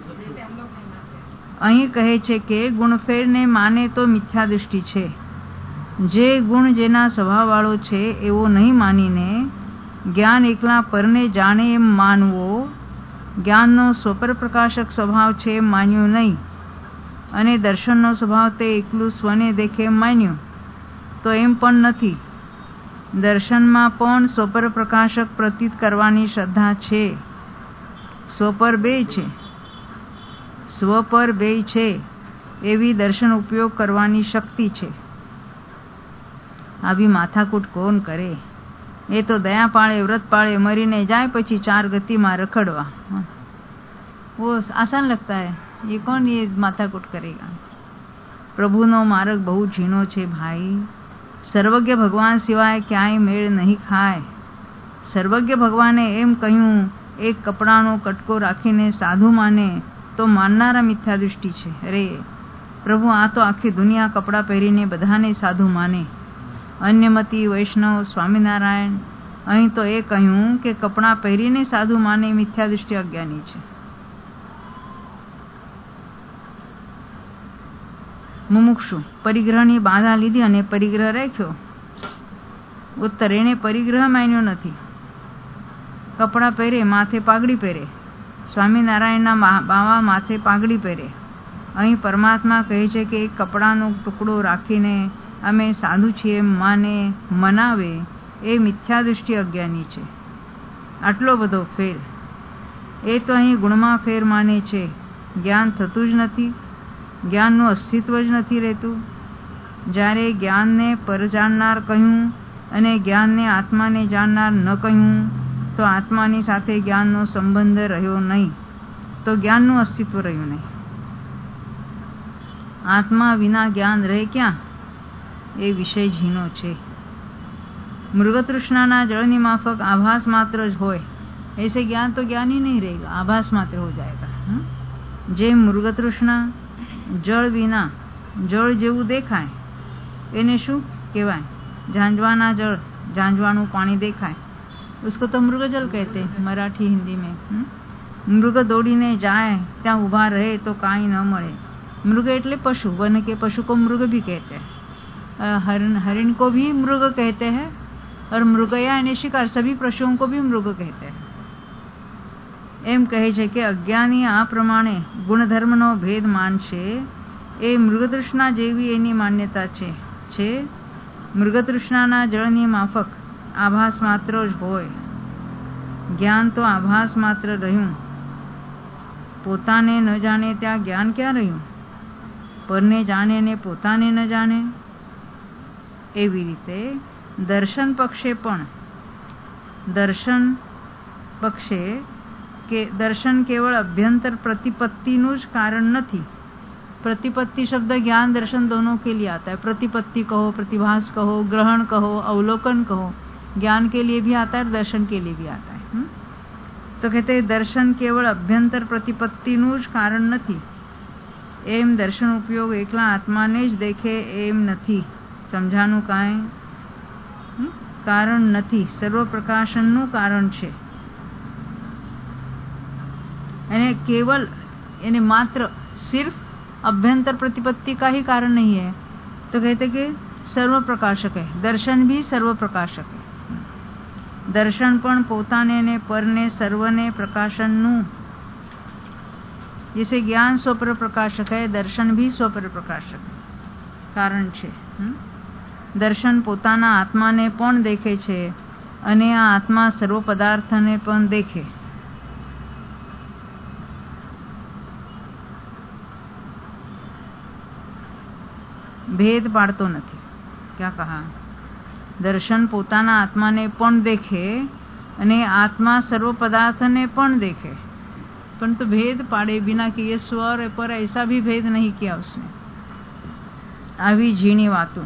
[SPEAKER 1] અહીં કહે છે કે ગુણફેરને માને તો મિથ્યા દૃષ્ટિ છે જે ગુણ જેના સ્વભાવવાળો છે એવો નહીં માનીને જ્ઞાન એકલા પરને જાણે એમ માનવો, જ્ઞાનનો સ્વપર પ્રકાશક સ્વભાવ છે એમ માન્યું નહીં, અને દર્શનનો સ્વભાવ તે એકલું સ્વને દેખે એમ માન્યું, તો એમ પણ નથી. દર્શનમાં પણ સ્વપર પ્રકાશક પ્રતીત કરવાની શ્રદ્ધા છે. સ્વપર બે છે સ્વપર બે છે એવી દર્શન ઉપયોગ કરવાની શક્તિ છે. આવી માથાકૂટ કોણ કરે? એ તો દયા પાળે વ્રત પાળે મરીને જાય, પછી ચાર ગતિમાં રખડવા. वो आसान लगता है, ये कौन ये माथाकूट करेगा? પ્રભુનો માર્ગ બહુ ઝીણો છે ભાઈ. સર્વજ્ઞ ભગવાન સિવાય ક્યાંય મેળ નહીં ખાય. સર્વજ્ઞ ભગવાને એમ કહ્યું, એક કપડાનો કટકો રાખીને સાધુ માને તો માનનારા મિથ્યા દૃષ્ટિ છે. અરે પ્રભુ, આ તો આખી દુનિયા કપડાં પહેરીને બધાને સાધુ માને. અન્યમતી, વૈષ્ણવ, સ્વામિનારાયણ, અહીં તો એ કહ્યું કે કપડાં પહેરીને સાધુ માને મિથ્યા દૃષ્ટિ અજ્ઞાની છે. મુમુક્ષુ પરિગ્રહની બાધા લીધી અને પરિગ્રહ રાખ્યો. ઉત્તર, એને પરિગ્રહ માન્યો નથી. કપડાં પહેરે, માથે પાઘડી પહેરે. સ્વામિનારાયણના બાવા માથે પાઘડી પહેરે. અહીં પરમાત્મા કહે છે કે એક કપડાનો ટુકડો રાખીને અમે સાધુ છીએ માને મનાવે એ મિથ્યા દૃષ્ટિ અજ્ઞાની છે. આટલો બધો ફેર. એ તો અહીં ગુણમાં ફેર માને છે. જ્ઞાન થતું જ નથી, જ્ઞાનનું અસ્તિત્વ જ નથી રહેતું. જ્યારે જ્ઞાનને પર જાણનાર કહ્યું અને જ્ઞાનને આત્માને જાણનાર ન કહ્યું, તો આત્માની સાથે જ્ઞાનનો સંબંધ રહ્યો નહીં, તો જ્ઞાનનું અસ્તિત્વ રહ્યું નહીં. આત્મા વિના જ્ઞાન રહે ક્યાં? એ વિષય ઝીણો છે. મૃગતૃષ્ણાના જળની માફક આભાસ માત્ર જ હોય, ऐसे ज्ञान तो ज्ञान ही नहीं रहेगा, आभास मात्र हो जाएगा. જે મૃગતૃષ્ણા જળ વિના જળ જેવું દેખાય એને શું કહેવાય? ઝાંઝવાના જળ, ઝાંઝવાનું પાણી દેખાય, उसको तो मृगजल कहते हैं मराठी हिंदी में. મૃગ દોડીને જાય, ત્યાં ઊભા રહે તો કાંઈ ન મળે. મૃગ એટલે પશु, वन के पशु को मृग भी कहते हैं. हरिण हरिण को भी मृग कहते हैं, और मृगया यानी शिकार, सभी पशुओं को भी मृग कहते हैं. એમ કહે છે કે અજ્ઞાની આ પ્રમાણે ગુણધર્મનો ભેદ માનશે એ મૃગતૃષ્ણા જેવી એની માન્યતા છે છે મૃગતૃષ્ણાના જળની માફક આભાસ માત્ર જ હોય. જ્ઞાન તો આભાસ માત્ર રહ્યું. પોતાને ન જાણે ત્યાં જ્ઞાન ક્યાં રહ્યું? પરને જાણે ને પોતાને ન જાણે. એવી રીતે દર્શન પક્ષે પણ દર્શન પક્ષે કે દર્શન કેવળ અભ્યંતર प्रतिपत्तिનું જ कारण નથી. प्रतिपत्ति शब्द ज्ञान दर्शन दोनों के लिए आता है. प्रतिपत्ति कहो, प्रतिभास कहो, ग्रहण कहो, अवलोकन कहो, ज्ञान के लिए भी आता है, दर्शन के लिए भी आता है. हुँ? तो कहते हैं दर्शन केवल अभ्यंतर प्रतिपत्तिનું જ કારણ નથી. એમ દર્શન ઉપયોગ એકલા આત્માને જ દેખે એમ નથી. સમજાનું કાંઈ કારણ નથી, સર્વ પ્રકાશનનું કારણ છે. यानी केवल यानी मात्र सिर्फ अभ्यंतर प्रतिपत्ति का ही कारण नहीं है. तो कहते कि सर्व प्रकाशक है. दर्शन भी सर्व प्रकाशक है. दर्शन पण पोताने ने परने सर्वने प्रकाशनનું, जैसे ज्ञान स्वपर प्रकाशक है, दर्शन भी स्वपर प्रकाशक કારણ છે. દર્શન પોતાના આત્માને પણ દેખે છે અને આ આત્મા સર્વ પદાર્થને પણ દેખે. भेद पाड़तो નથી. क्या कहा? દર્શન પોતાના આત્માને પણ દેખે અને આત્મા સર્વ પદાર્થને પણ દેખે, परंतु भेद पाड़े बिना कि ये स्वर पर ऐसा भी भेद नहीं किया उसने. આવી ઝીણી વાતો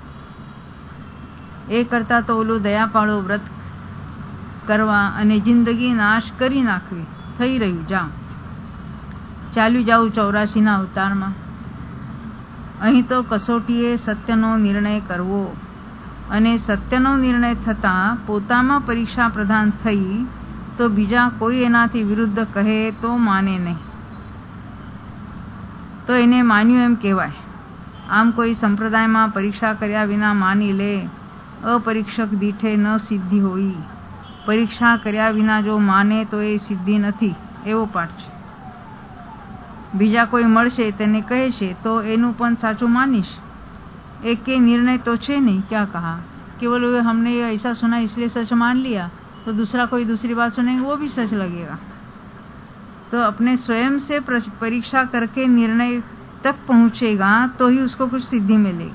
[SPEAKER 1] એ કરતા તો ઓલું દયાપાળો વ્રત કરવા અને જિંદગી નાશ કરી નાખવી થઈ રહ્યું. જાઉં ચાલ્યું જાઉં ચોરાસીના અવતારમાં. અહીં તો કસોટીએ સત્યનો નિર્ણય કરવો, અને સત્યનો નિર્ણય થતાં પોતામાં પરીક્ષા પ્રદાન થઈ તો બીજા કોઈ એનાથી વિરુદ્ધ કહે તો માને નહીં, તો એને માન્યું એમ કહેવાય. આમ કોઈ સંપ્રદાયમાં પરીક્ષા કર્યા વિના માની લે અપરીક્ષક દીઠે ન સિદ્ધિ હોઈ. પરીક્ષા કર્યા વિના જો માને તો એ સિદ્ધિ નથી, એવો પાઠ છે. બીજા કોઈ મળશે તેને કહે છે તો એનું પણ સાચું માનીશ. एक के निर्णय तो छे नहीं, क्या कहा, केवल हमने ये ऐसा सुना इसलिए सच मान लिया, तो दूसरा कोई दूसरी बात सुनेंगे वो भी सच लगेगा. तो अपने स्वयं से परीक्षा करके निर्णय तक पहुंचेगा तो ही उसको कुछ सिद्धि मिलेगी.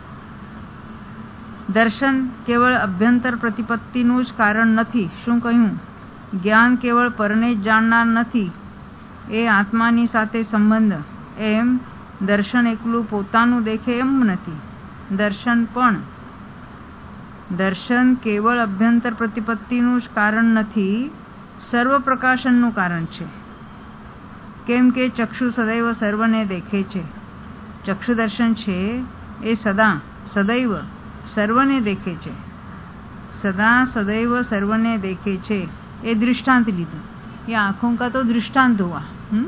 [SPEAKER 1] दर्शन केवल अभ्यंतर प्रतिपत्तिનું જ કારણ નથી. શું કહ્યું? જ્ઞાન કેવળ પરને જ જાણનાર નથી, એ આત્માની સાથે સંબંધ. એમ દર્શન એકલું પોતાનું દેખે એમ નથી. દર્શન પણ દર્શન કેવળ અભ્યંતર પ્રતિપત્તિનું જ કારણ નથી, સર્વ પ્રકાશનનું કારણ છે. કેમ કે ચક્ષુ સદૈવ સર્વને દેખે છે. ચક્ષુ દર્શન છે એ સદા સદૈવ સર્વને દેખે છે. સદા સदैव સર્વને દેખે છે એ दृष्टांत લીધું. ये आंखों का तो दृष्टांत हुआ.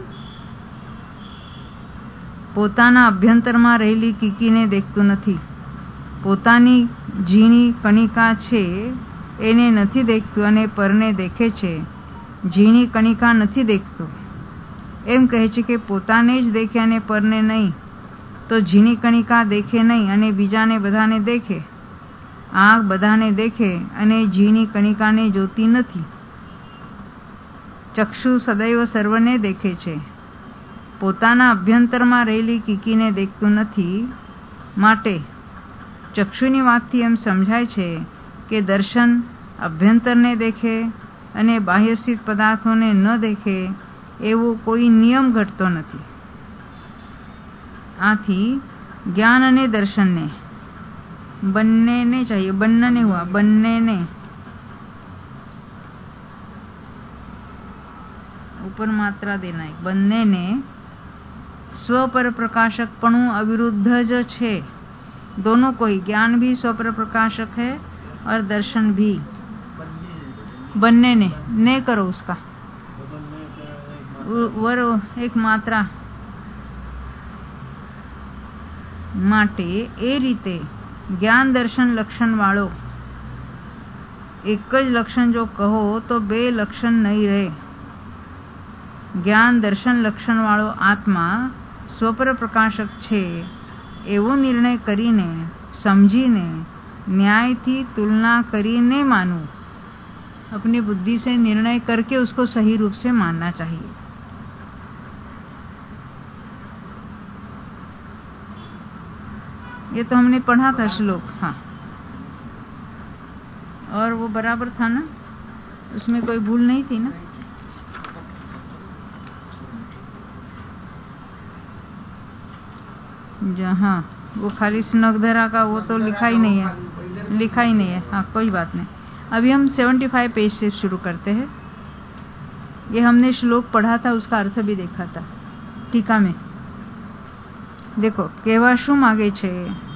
[SPEAKER 1] પોતાના અભ્યંતરમાં રહેલી કીકીને દેખતું નથી. પોતાની ઝીણી કણિકા છે એને નથી દેખતું અને પરને દેખે છે. ઝીણી કણિકા નથી દેખતું. એમ કહે છે કે પોતાને જ દેખે અને પરને નહીં, તો ઝીણી કણિકા દેખે નહીં અને બીજાને બધાને દેખે. આંખ બધાને દેખે અને ઝીણી કણિકાને જોતી નથી. ચક્ષુ સદૈવ સર્વને દેખે છે. પોતાના અભ્યંતરમાં રહેલી કીકીને દેખતું નથી. માટે ચક્ષુની વાતથી એમ સમજાય છે કે દર્શન અભ્યંતરને દેખે અને બાહ્યસ્થિત પદાર્થોને ન દેખે એવો કોઈ નિયમ ઘટતો નથી. આથી જ્ઞાન અને દર્શનને બંનેને चाहिए, બંનેને हुआ બંનેને ઉપર માત્રા દેના है, બંનેને स्वपर प्रकाशकपणु अविरुद्ध ज छे. दोनों को ही, ज्ञान भी स्वपर प्रकाशक है और दर्शन भी. बनने ने ने करो उसका वर एक मात्रा માટે એ રીતે જ્ઞાન દર્શન લક્ષણ વાળો એક જ લક્ષણ જો કહો તો બે લક્ષણ નહીં રહે. જ્ઞાન દર્શન લક્ષણ વાળો આત્મા स्वपर प्रकाशक છે એવો નિર્ણય કરીને સમજીને न्यायથી तुलना કરીને मानूं. अपनी बुद्धि से निर्णय करके उसको सही रूप से मानना चाहिए. ये तो हमने पढ़ा था श्लोक. हाँ, और वो बराबर था ना, उसमें कोई भूल नहीं थी ना. जहाँ वो खाली स्नग्धरा का वो तो लिखा ही नहीं है, लिखा ही नहीं है. हाँ, कोई बात नहीं. अभी हम पचहत्तर पेज से शुरू करते हैं. ये हमने श्लोक पढ़ा था, उसका अर्थ भी देखा था टीका में. देखो कहेवा શું માગે છે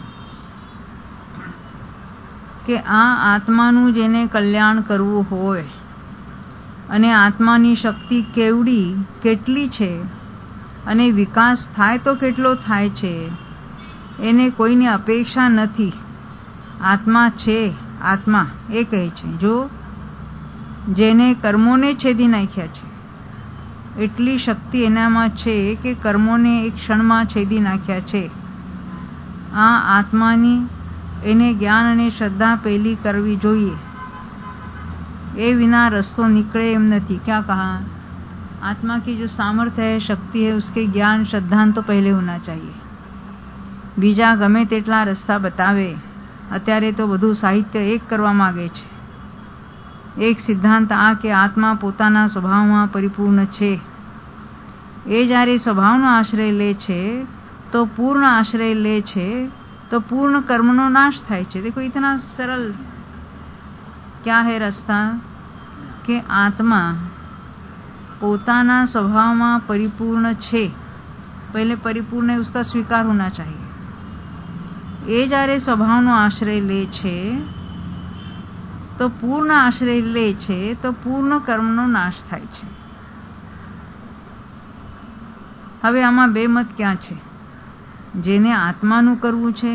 [SPEAKER 1] કે આ આત્માનું જેને કલ્યાણ કરવું હોય અને આત્માની શક્તિ કેવડી કેટલી છે અને વિકાસ થાય તો કેટલો થાય છે એને કોઈની અપેક્ષા નથી. આત્મા છે, આત્મા એ કહે છે જો જેને કર્મોને છેદી નાખ્યા છે, એટલી શક્તિ એનામાં છે કે કર્મોને એક ક્ષણમાં છેદી નાખ્યા છે. આ આત્માની એને જ્ઞાન અને શ્રદ્ધા પહેલી કરવી જોઈએ. એ વિના રસ્તો નીકળે એમ નથી. क्या कहा? आत्मा की जो सामर्थ्य है, शक्ति है, उसके ज्ञान श्रद्धान तो पहले होना चाहिए. बीजा गमे तेटला रस्ता बतावे. અત્યારે તો બધું સાહિત્ય એક કરવા માંગે છે. એક સિદ્ધાંત આ કે આત્મા પોતાના સ્વભાવમાં પરિપૂર્ણ છે. એ જ્યારે સ્વભાવનો આશ્રય લે છે તો પૂર્ણ આશ્રય લે છે तो पूर्ण कर्मनो नाश થાય છે. देखो इतना सरल क्या है रास्ता कि आत्मा पोताना स्वभावમાં परिपूर्ण છે. पहले परिपूर्ण है, उसका स्वीकार होना चाहिए. એ જ્યારે સ્વભાવનો આશ્રય લે છે તો પૂર્ણ આશ્રય લે છે તો પૂર્ણ કર્મનો નાશ થાય છે. હવે આમાં બે મત ક્યાં છે? જેને આત્માનું કરવું છે,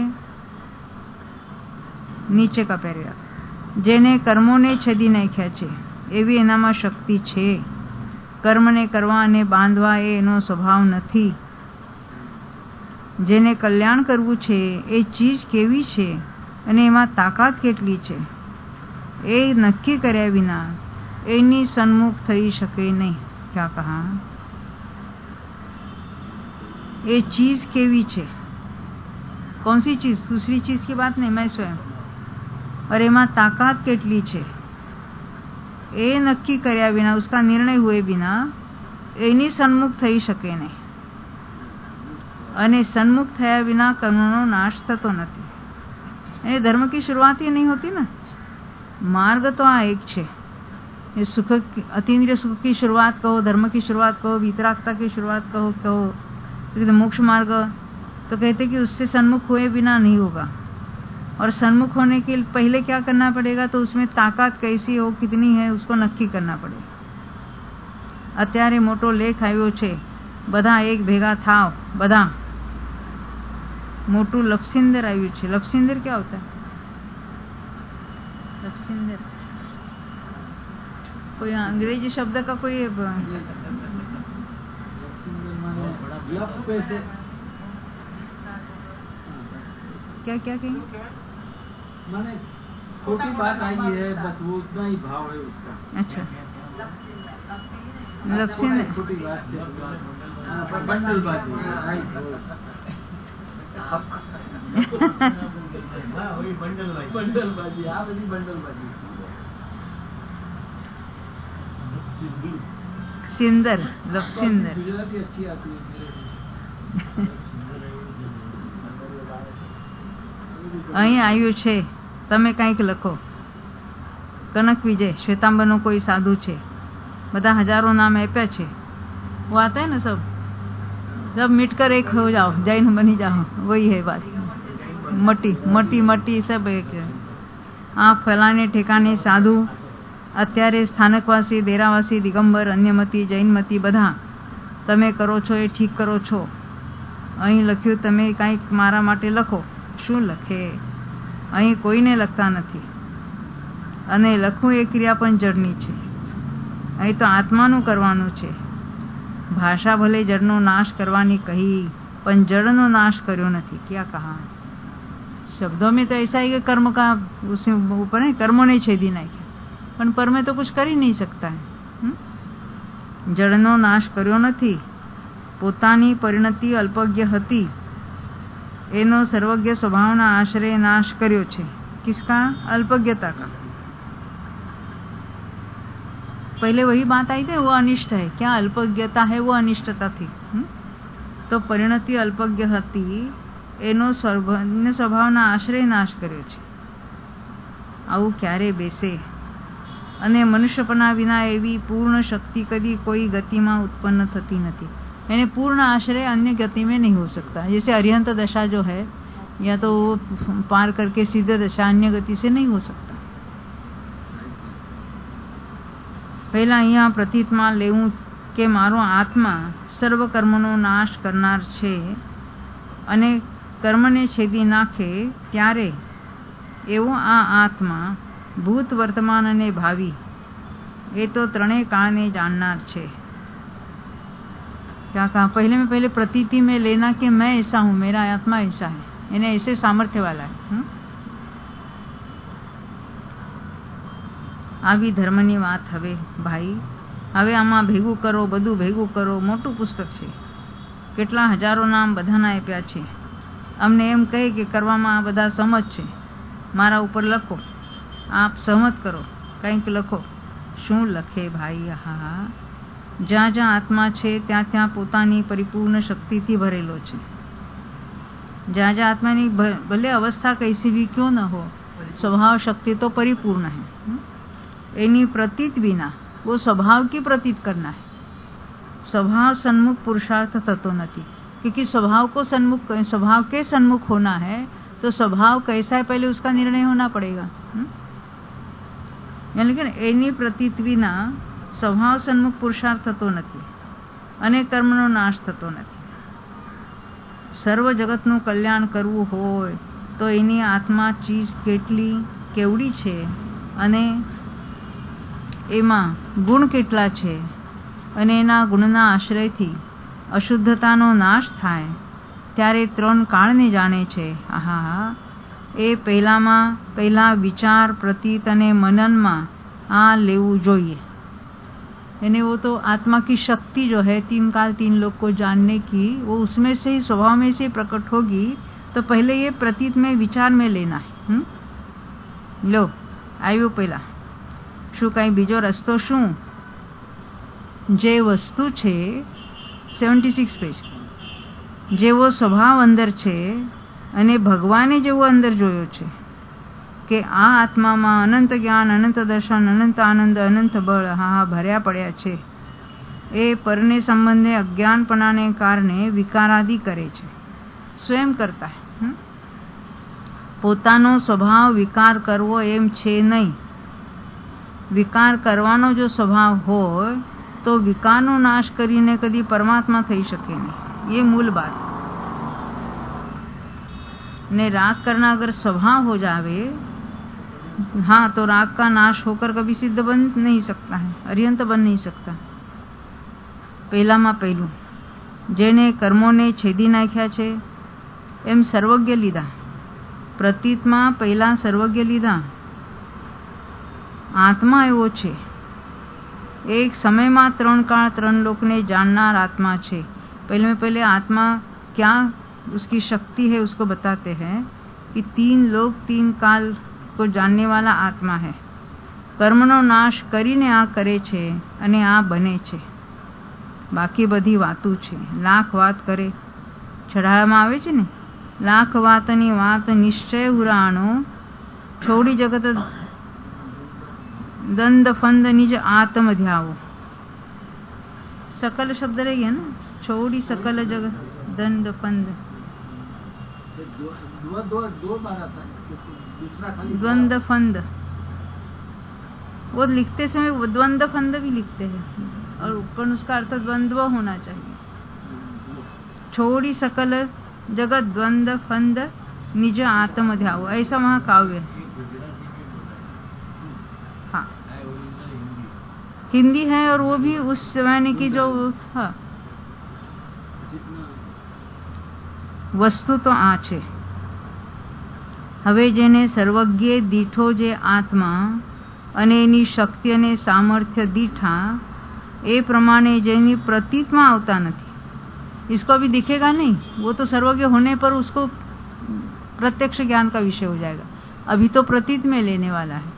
[SPEAKER 1] નીચે કા પેરેગ્રાફ, જેને કર્મોને છેદી નાખ્યા છે એવી એનામાં શક્તિ છે. કર્મને કરવા અને બાંધવા એ એનો સ્વભાવ નથી. જેને કલ્યાણ કરવું છે એ ચીજ કેવી છે અને એમાં તાકાત કેટલી છે એ નક્કી કર્યા વિના એની સન્મુખ થઈ શકે નહીં. ક્યાં કહા? ये चीज केवी छे, कौन सी चीज? दूसरी चीज की बात नहीं, मैं स्वयं. और एमा ताकत केटली छे ए नक्की कर्या विना, उसका निर्णय हुए बिना एनी सन्मुख थई शके नहीं. अने सन्मुख थया विना कर्मनो नाश थतो नथी. ए धर्म की शुरुआत ही नहीं होती ना. मार्ग तो आ एक छे. ये सुख, अतीन्द्रिय सुख की शुरुआत कहो, धर्म की शुरुआत कहो, वितरागता की शुरुआत कहो कहो मोक्ष मार्ग, तो कहते कि उससे सन्मुख हुए बिना नहीं होगा. और सन्मुख होने के पहले क्या करना पड़ेगा? तो उसमें ताकत कैसी हो, कितनी है, उसको नक्की करना पड़ेगा. अत्यारे मोटो लेख आव्यो छे, बधा एक भेगा थाव, बधा मोटू लपसिंदर आव्યું છે. लपसिंदर क्या होता है? लपसिंदर कोई अंग्रेजी शब्द का कोई क्या क्या कहेंगे?
[SPEAKER 4] माने छोटी बात आई है, बस वो उतना ही भाव है उसका.
[SPEAKER 1] अच्छा, लपसिंदर
[SPEAKER 4] छोटी बात है, बंडलबाजी. बंडलबाजी, आ बधी बंडलबाजी.
[SPEAKER 1] सिंदर, लपसिंदर.
[SPEAKER 4] गुजराती अच्छी आती है.
[SPEAKER 1] અહીં આવ્યું છે, તમે કંઈક લખો. કનક વિજય, श्वेतांबरનો કોઈ સાધુ છે, બધા હજારો નામ આપ્યા છે. वो आता है ना सब, जब मिटकर एक हो जाओ, जैन बनी जाओ, वही है बात. मटी मटी मटी सब एक है. आँख फैलाने ठेकाने साधु, અત્યારે સ્થાનકવાસી, દેરાવાસી, દિગંબર, અન્યમતી, જૈનમતી બધા તમે કરો છો એ ઠીક કરો છો. અહીં લખ્યું, તમે કંઈક મારા માટે લખો. શું લખે? અહીં કોઈને લખતા નથી. અને લખવું એ ક્રિયા પણ જડની છે. અહીં તો આત્માનું કરવાનું છે. ભાષા ભલે જડનો નાશ કરવાની કહી, પણ જડનો નાશ કર્યો નથી. क्या कहा? शब्दों में तो ऐसा ही कि कर्म का उसी ऊपर है, कर्मों ने छेदी नाख्या, પણ પરમે તો कुछ કરી નહીં શકતા. જળનો નાશ કર્યો નથી. પોતાની પરિણતિ અલ્પજ્ઞ હતી એનો સર્વજ્ઞ સ્વભાવના આશ્રય નાશ કર્યો છે. किसका? अल्पज्ञता का. पहले वही बात आई थी, वो अनिष्ट है. क्या अल्पज्ञता है? वो अनिष्टता थी. तो परिणति अल्पज्ञ હતી એનો સર્વજ્ઞ સ્વભાવના આશ્રય નાશ કર્યો છે. આવું ક્યારે બેસે? અને મનુષ્યપના વિના એવી પૂર્ણ શક્તિ કદી कोई गतिમાં उत्पन्न થતી નથી. यानी पूर्ण आश्रय अन्य गति में नहीं हो सकता. जैसे अरिहंत दशा जो है, या तो वो पार करके सीधे दशा अन्य गति से नहीं हो सकता. पहला અહીંયા પ્રતીતમાં લેવું કે મારો આત્મા સર્વ કર્મનો નાશ કરનાર છે અને કર્મને છેદી નાખે ત્યારે એવો આ આત્મા भूत, वर्तमान અને ભાવિ ये तो ત્રણેય કાળને जाननार છે. क्या कहा? पहले में पहले प्रतीति में लेना कि मैं ऐसा हूँ, मेरा आत्मा ऐसा है, इन्हें ऐसे सामर्थ्य वाला है. हुँ? આવી ધર્મની વાત. હવે ભાઈ, હવે આમાં ભેગું કરો, બધું ભેગું કરો. મોટું પુસ્તક છે, કેટલા હજારો નામ બધાના આપ્યા છે. અમને એમ કહે કે કરવામાં આ બધા સમજ છે, મારા ઉપર લખો. आप सहमत करो, કંઈક લખો. શું લખે ભાઈ? હા, જ્યાં જ્યાં આત્મા છે ત્યાં ત્યાં પોતાની પરિપૂર્ણ શક્તિથી ભરેલો છે. જ્યાં જ્યાં આત્માની ભલે અવસ્થા कैसी भी क्यों न हो, स्वभाव शक्ति तो परिपूर्ण है. એની પ્રતીત વિના वो स्वभाव की प्रतीत करना है. स्वभाव सन्मुख पुरुषार्थ तत्व નથી. क्योंकि स्वभाव को सन्मुख, स्वभाव के सन्मुख होना है तो स्वभाव कैसा है पहले उसका निर्णय होना पड़ेगा. यानी कि એની પ્રતીત વિના સ્વભાવ સન્મુખ પુરુષાર્થ થતો નથી અને કર્મનો નાશ થતો નથી. સર્વ જગતનું કલ્યાણ કરવું હોય તો એની આત્મા ચીજ કેટલી કેવડી છે અને એમાં ગુણ કેટલા છે અને એના ગુણના આશ્રયથી અશુદ્ધતાનો નાશ થાય ત્યારે ત્રણ કાળને જાણે છે. આહા, એ પહેલામાં પહેલા વિચાર प्रतीत અને मनन आ लेवू જોઈએ. यानी वो तो आत्मा की शक्ति जो है तीन काल तीन लोग को जानने की, वो उसमें से ही स्वभाव में से प्रकट होगी. तो पहले ये प्रतीत में विचार में लेना है. हुँ? लो આવ્યું પહેલા શું કઈ બીજો રસ્તો શું? જે વસ્તુ છે સેવન્ટી સિક્સ પેજ, જેવો સ્વભાવ અંદર છે અને ભગવાને જેવો અંદર જોયો છે કે આ આત્મામાં અનંત જ્ઞાન, અનંત દર્શન, અનંત આનંદ, અનંત બળ હા હા ભર્યા પડ્યા છે. એ પરને સંબંધે અજ્ઞાનપણાને કારણે વિકારાદિ કરે છે, સ્વયં કરતા હે. પોતાનો સ્વભાવ વિકાર કરવો એમ છે નહીં. વિકાર કરવાનો જો સ્વભાવ હોય તો વિકારનો નાશ કરીને કદી પરમાત્મા થઈ શકે નહીં. ये मूल बात. ने राग करना अगर स्वभाव हो जावे, हाँ, तो राग का नाश होकर कभी सिद्ध बन नहीं सकता है, अरिहंत बन नहीं सकता. પહેલામાં પહેલું જેને કર્મોને છેદી નાખ્યા છે એમ સર્વજ્ઞ લીધા. પ્રતીતમાં પહેલા સર્વજ્ઞ લીધા. આત્મા એવો છે, એક સમયમાં ત્રણ કાળ ત્રણ લોકને जाननार आत्मा છે. पहले में पहले आत्मा क्या उसकी शक्ति है उसको बताते हैं कि तीन लोग तीन काल को जानने वाला आत्मा है. कर्मनो नाश કરીને આ કરે છે અને આ બને છે. બાકી બધી વાતો છે, લાખ વાત કરે. છડાળામાં આવે છે ને, લાખ વાતની વાત નિશ્ચય ઉરાણો છોડી જગત દંડ ફંદ નિજ આત્મ ધ્યાવો. सकल शब्द रही है ना, छोड़ी सकल जगत दंड फंद.
[SPEAKER 4] दो दो दो बार आता है, दूसरा खाली
[SPEAKER 1] द्वंद फंद. वो लिखते समय द्वंद फंद भी लिखते हैं और ऊपर उसका अर्थ द्वंद्व होना चाहिए. छोड़ी सकल जगत द्वंद फंद निज आत्म ध्याओ, ऐसा वहाँ काव्य है. हाँ, हिंदी है और वो भी उस जमाने की जो हाँ વસ્તુ તો આ છે. હવે જેને સર્વજ્ઞે દીઠો જે આત્મા અને એની શક્તિ અને સામર્થ્ય દીઠા, એ પ્રમાણે જેની પ્રતીતમાં આવતા નથી. इसको अभी दिखेगा नहीं, वो तो सर्वज्ञ होने पर उसको प्रत्यक्ष ज्ञान का विषय हो जाएगा. अभी तो प्रतीत में लेने वाला है.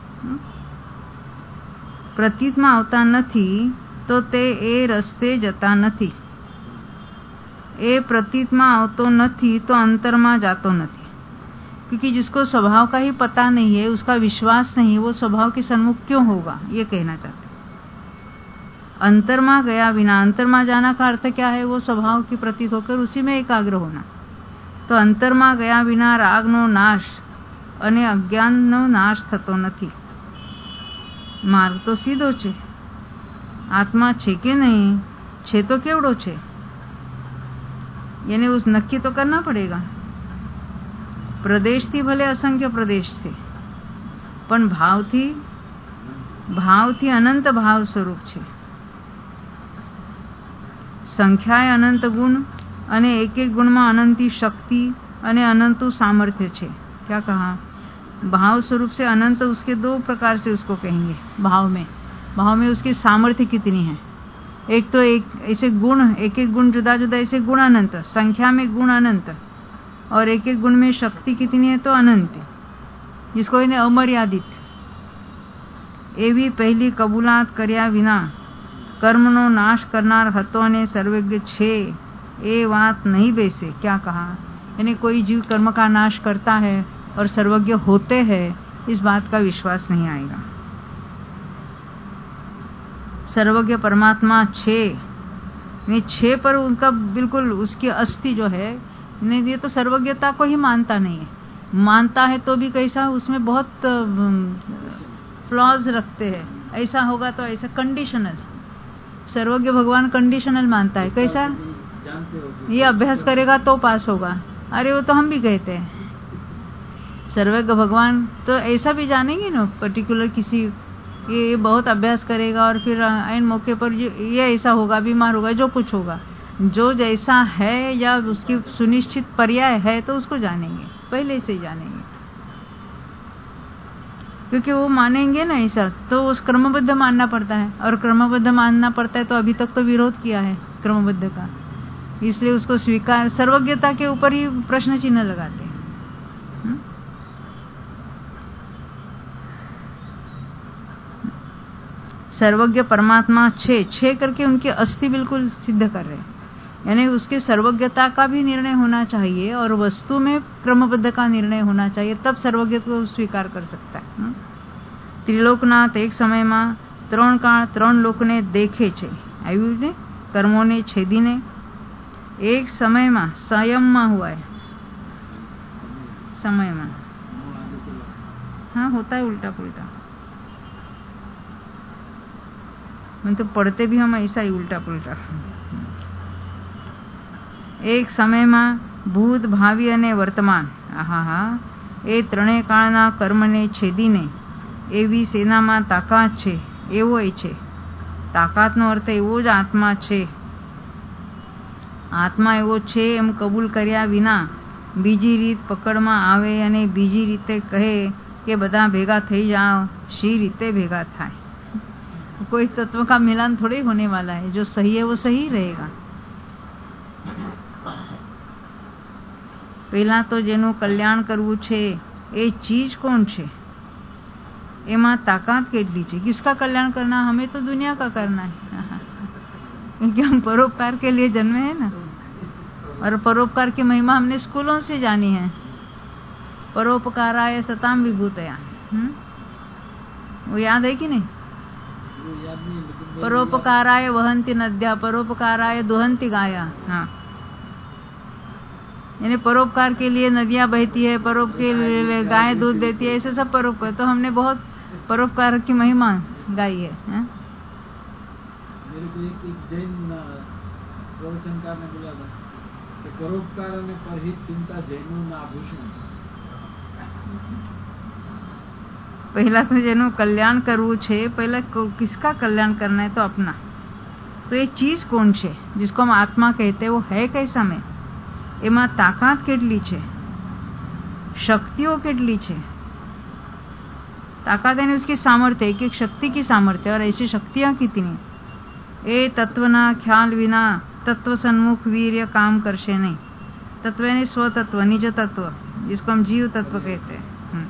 [SPEAKER 1] પ્રતીતમાં આવતા નથી તો તે એ રસ્તે જતા નથી. એ પ્રતીતમાં આવતો નથી તો અંતરમાં જાતો નથી. क्योंकि जिसको स्वभाव का ही पता नहीं है, उसका विश्वास नहीं, वो स्वभाव के सन्मुख क्यों होगा, ये कहना चाहते. अंतरमा गया बिना, अंतरमा जाना का अर्थ क्या है? वो स्वभाव की प्रतीत होकर उसी में एकाग्र होना. तो अंतरमा गया बिना रागनो नाश અને અજ્ઞાનનો નાશ થતો નથી. માર્ગ તો સીધો છે. આત્મા છે કે નહીં છે તો કેવડો છે यानी उस नक्की तो करना पड़ेगा. प्रदेश थी भले असंख्य प्रदेश से, पण भाव थी भाव थी अनंत भाव स्वरूप છે. સંખ્યાએ અનંત ગુણ અને એક એક ગુણમાં અનંતી शक्ति અને अनंतु सामर्थ्य છે. क्या कहा? भाव स्वरूप से अनंत उसके दो प्रकार से उसको कहेंगे. भाव में भाव में उसकी सामर्थ्य कितनी है. एक तो एक ऐसे गुण, एक एक गुण जुदा जुदा ऐसे गुण अनंत, संख्या में गुण अनंत, और एक एक गुण में शक्ति कितनी है तो अनंत, जिसको इन्हें अमर्यादित. एवी पहली कबूलात કર્યા વિના કર્મનો નાશ કરનાર હતો અને સર્વજ્ઞ છે એ વાત नहीं બેસે. क्या कहा? यानी कोई जीव कर्म का नाश करता है और सर्वज्ञ होते हैं, इस बात का विश्वास नहीं आएगा. सर्वज्ञ परमात्मा छे नहीं छे पर उनका बिल्कुल उसकी अस्थि जो है नहीं, ये तो सर्वज्ञता को ही मानता नहीं है. मानता है तो भी कैसा, उसमें बहुत फ्लॉज रखते हैं. ऐसा होगा तो ऐसा कंडीशनल. सर्वज्ञ भगवान कंडीशनल मानता है. कैसा?
[SPEAKER 4] जानते हो
[SPEAKER 1] ये अभ्यास करेगा तो पास होगा। अरे वो तो हम भी कहते हैं, सर्वज्ञ भगवान तो ऐसा भी जानेंगे ना पर्टिकुलर किसी, ये बहुत अभ्यास करेगा और फिर ऐन मौके पर ये ऐसा होगा, बीमार होगा, जो कुछ होगा, जो जैसा है या उसकी सुनिश्चित पर्याय है तो उसको जानेंगे, पहले से जानेंगे, क्योंकि वो मानेंगे ना ऐसा तो उस क्रमबद्ध मानना पड़ता है, और क्रमबद्ध मानना पड़ता है तो अभी तक तो विरोध किया है क्रमबद्ध का, इसलिए उसको स्वीकार, सर्वज्ञता के ऊपर ही प्रश्न चिन्ह लगाते हैं। हुँ? सर्वज्ञ परमात्मा छे छे करके उनकी अस्थि बिल्कुल सिद्ध कर रहे हैं, यानी उसके सर्वज्ञता का भी निर्णय होना चाहिए और वस्तु में क्रमबद्ध का निर्णय होना चाहिए, तब सर्वज्ञ को स्वीकार कर सकता है। त्रिलोकनाथ एक समय में त्रण काल त्रण लोकने देखे छे, આવ્યું ને કર્મોને છેદીને एक समय में संयम में हुआ है, समय में, हाँ होता है उल्टा पुल्टा, मैं तो पढ़ते भी हम ऐसा ही उल्टा पुल्टा। एक समय में भूत भावी अने वर्तमान, आहा हा ए ત્રણેય કાળના કર્મને છેદીને એવી સેનામાં તાકાત છે, એવો એ છે, તાકાતનો અર્થ એવો જ આત્મા છે, આત્મા એવો છે એમ કબૂલ કર્યા વિના બીજી રીત પકડમાં આવે અને બીજી રીતે કહે કે બધા ભેગા થઈ જાઓ, શી રીતે ભેગા થાય? कोई तत्व का मिलान थोड़ी होने वाला है, जो सही है वो सही रहेगा। पहला तो जेनु कल्याण करवू छे ए चीज कौन छे, एमा ताकत केटली छे, किसका कल्याण करना? हमें तो दुनिया का करना है, क्योंकि हम परोपकार के लिए जन्मे हैं ना, और परोपकार की महिमा हमने स्कूलों से जानी है, परोपकाराय सताम विभूतया, वो याद है कि नहीं? परोपकाराय वहंती नद्या परोपकाराय दुहंती गाया, हाँ, यानी परोपकार के लिए नदियां बहती है, परोप के लिए गाय दूध देती है, ऐसे सब परोपकार, तो हमने बहुत परोपकार की महिमा गाई है, है?
[SPEAKER 4] मेरे को एक, एक जैन प्रवचनकार ने बोला था कि परोपकार અને પરહિત चिंता જૈનોના આભૂષણ છે।
[SPEAKER 1] पहला तो जेनु कल्याण करवू छे, पहला किसका कल्याण करना है? तो अपना। तो ये चीज कौन छे जिसको हम आत्मा कहते हैं, वो है कैसा में? एमा ताकत केटली छे, शक्तियों केटली छे? ताकत यानी उसकी सामर्थ्य, एक एक शक्ति की सामर्थ्य, और ऐसी शक्तियां कितनी? ए तत्वना ख्याल विना तत्व सन्मुख वीर्य काम करशे नहीं। तत्व यानी स्वतत्व, निज तत्व, जिसको हम जीव तत्व कहते हैं।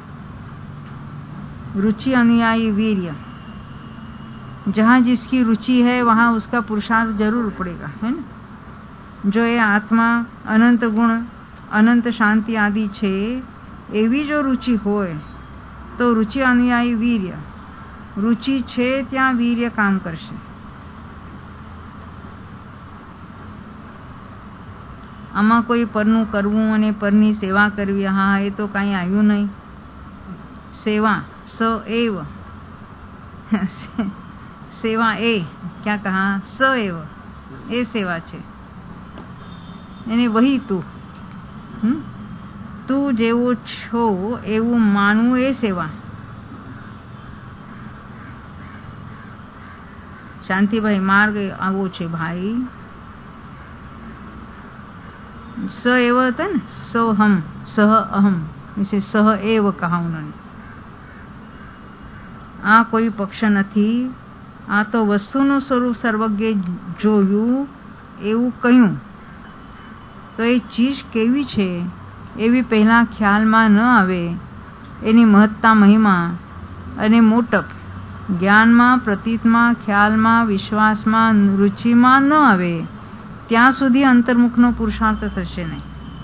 [SPEAKER 1] रुचि अनुयायी वीर्य, जहाँ जिसकी रुचि है वहाँ उसका पुरुषार्थ जरूर पड़ेगा, है ना? जो ये आत्मा अनंत गुण अनंत शांति आदि छे, एवी जो रुचि होय तो रुचि अनुयायी वीर्य, रुचि छे त्या वीर्य काम करशे। आमा कोई परनु करवू अने परनी सेवा करवी, हाँ ए तो कहीं आव्यू नहीं। सेवा स एव सेवा ए क्या कहा? स एव ए सेवा छे, यानी वही तू, हुँ? तू जेवो छो एवं मानवू ए सेवा। शांति भाई मार्ग आवो छे भाई, स एव था ना, सो हम सह अहम, इसे सह एव कहा उन्होंने। आ कोई पक्ष नहीं, आ तो वस्तुનું સ્વરૂપ સર્વજ્ઞે જોયું એવું કહ્યું। તો એ ચીજ કેવી છે એવી પહેલા ખ્યાલમાં ન આવે, એની મહત્તા મહિમા અને મોટપ જ્ઞાનમાં પ્રતીતમાં ખ્યાલમાં વિશ્વાસમાં રુચિમાં ન આવે ત્યાં સુધી અંતર્મુખનો પુરુષાર્થ થશે નહીં।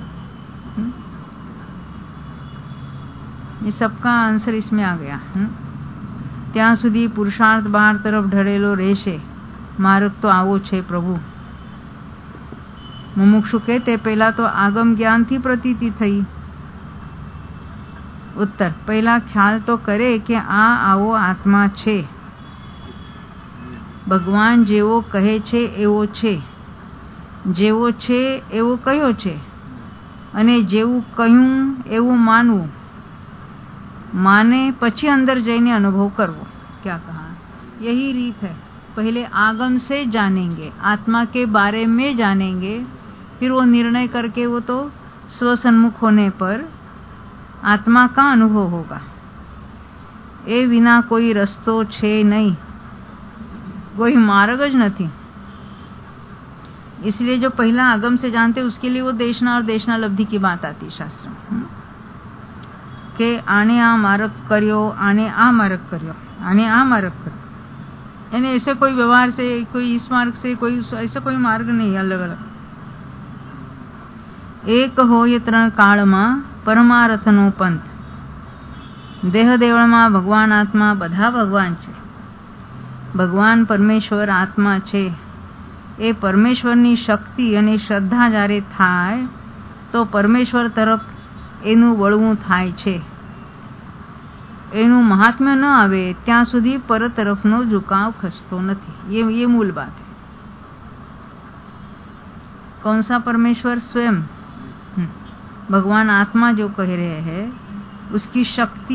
[SPEAKER 1] ये सबका आंसर इसमें आ गया। हुँ? ત્યાં સુધી પુરુષાર્થ બહાર તરફ ઢળેલો રહેશે, માર્ગ તો આવો છે પ્રભુ। મુમુક્ષુ કે તે પહેલા તો આગમ જ્ઞાનથી પ્રતીતિ થઈ। ઉત્તર, પહેલા ખ્યાલ તો કરે કે આ આવો આત્મા છે, ભગવાન જેવો કહે છે એવો છે, જેવો છે એવો કયો છે અને જેવું કહ્યું એવું માનવું, माने पछी अंदर जैने अनुभव करवो। क्या कहा? यही रीत है। पहले आगम से जानेंगे, आत्मा के बारे में जानेंगे, फिर वो निर्णय करके वो तो स्वसन्मुख होने पर आत्मा का अनुभव होगा। ए विना कोई रस्तो छे नहीं, कोई मार्ग ज नहीं। इसलिए जो पहला आगम से जानते उसके लिए वो देशना और देशना लब्धि की बात आती शास्त्र में के आने आ मार्ग कर्यो, आने आ मार्ग कर्यो, आने आ मार्ग कर्यो। यानी ऐसे कोई व्यवहार से, कोई इस मार्ग से, कोई ऐसा कोई मार्ग नहीं, अलग अलग। एक हो ये त्रण काल में परमार्थ नो पंथ। देह देवल में भगवान आत्मा बधा भगवान छे। भगवान परमेश्वर आत्मा छे। ए परमेश्वरनी शक्ति अने श्रद्धा जारे थाय तो परमेश्वर तरफ एनु वळવું થાય છે। એનું મહાત્મ્ય ન આવે ત્યાં સુધી પર તરફનો ઝુકાવ ખસતો નથી। ये ये मूल बात है। कौन सा परमेश्वर? स्वयं भगवान आत्मा जो कह रहे हैं उसकी शक्ति,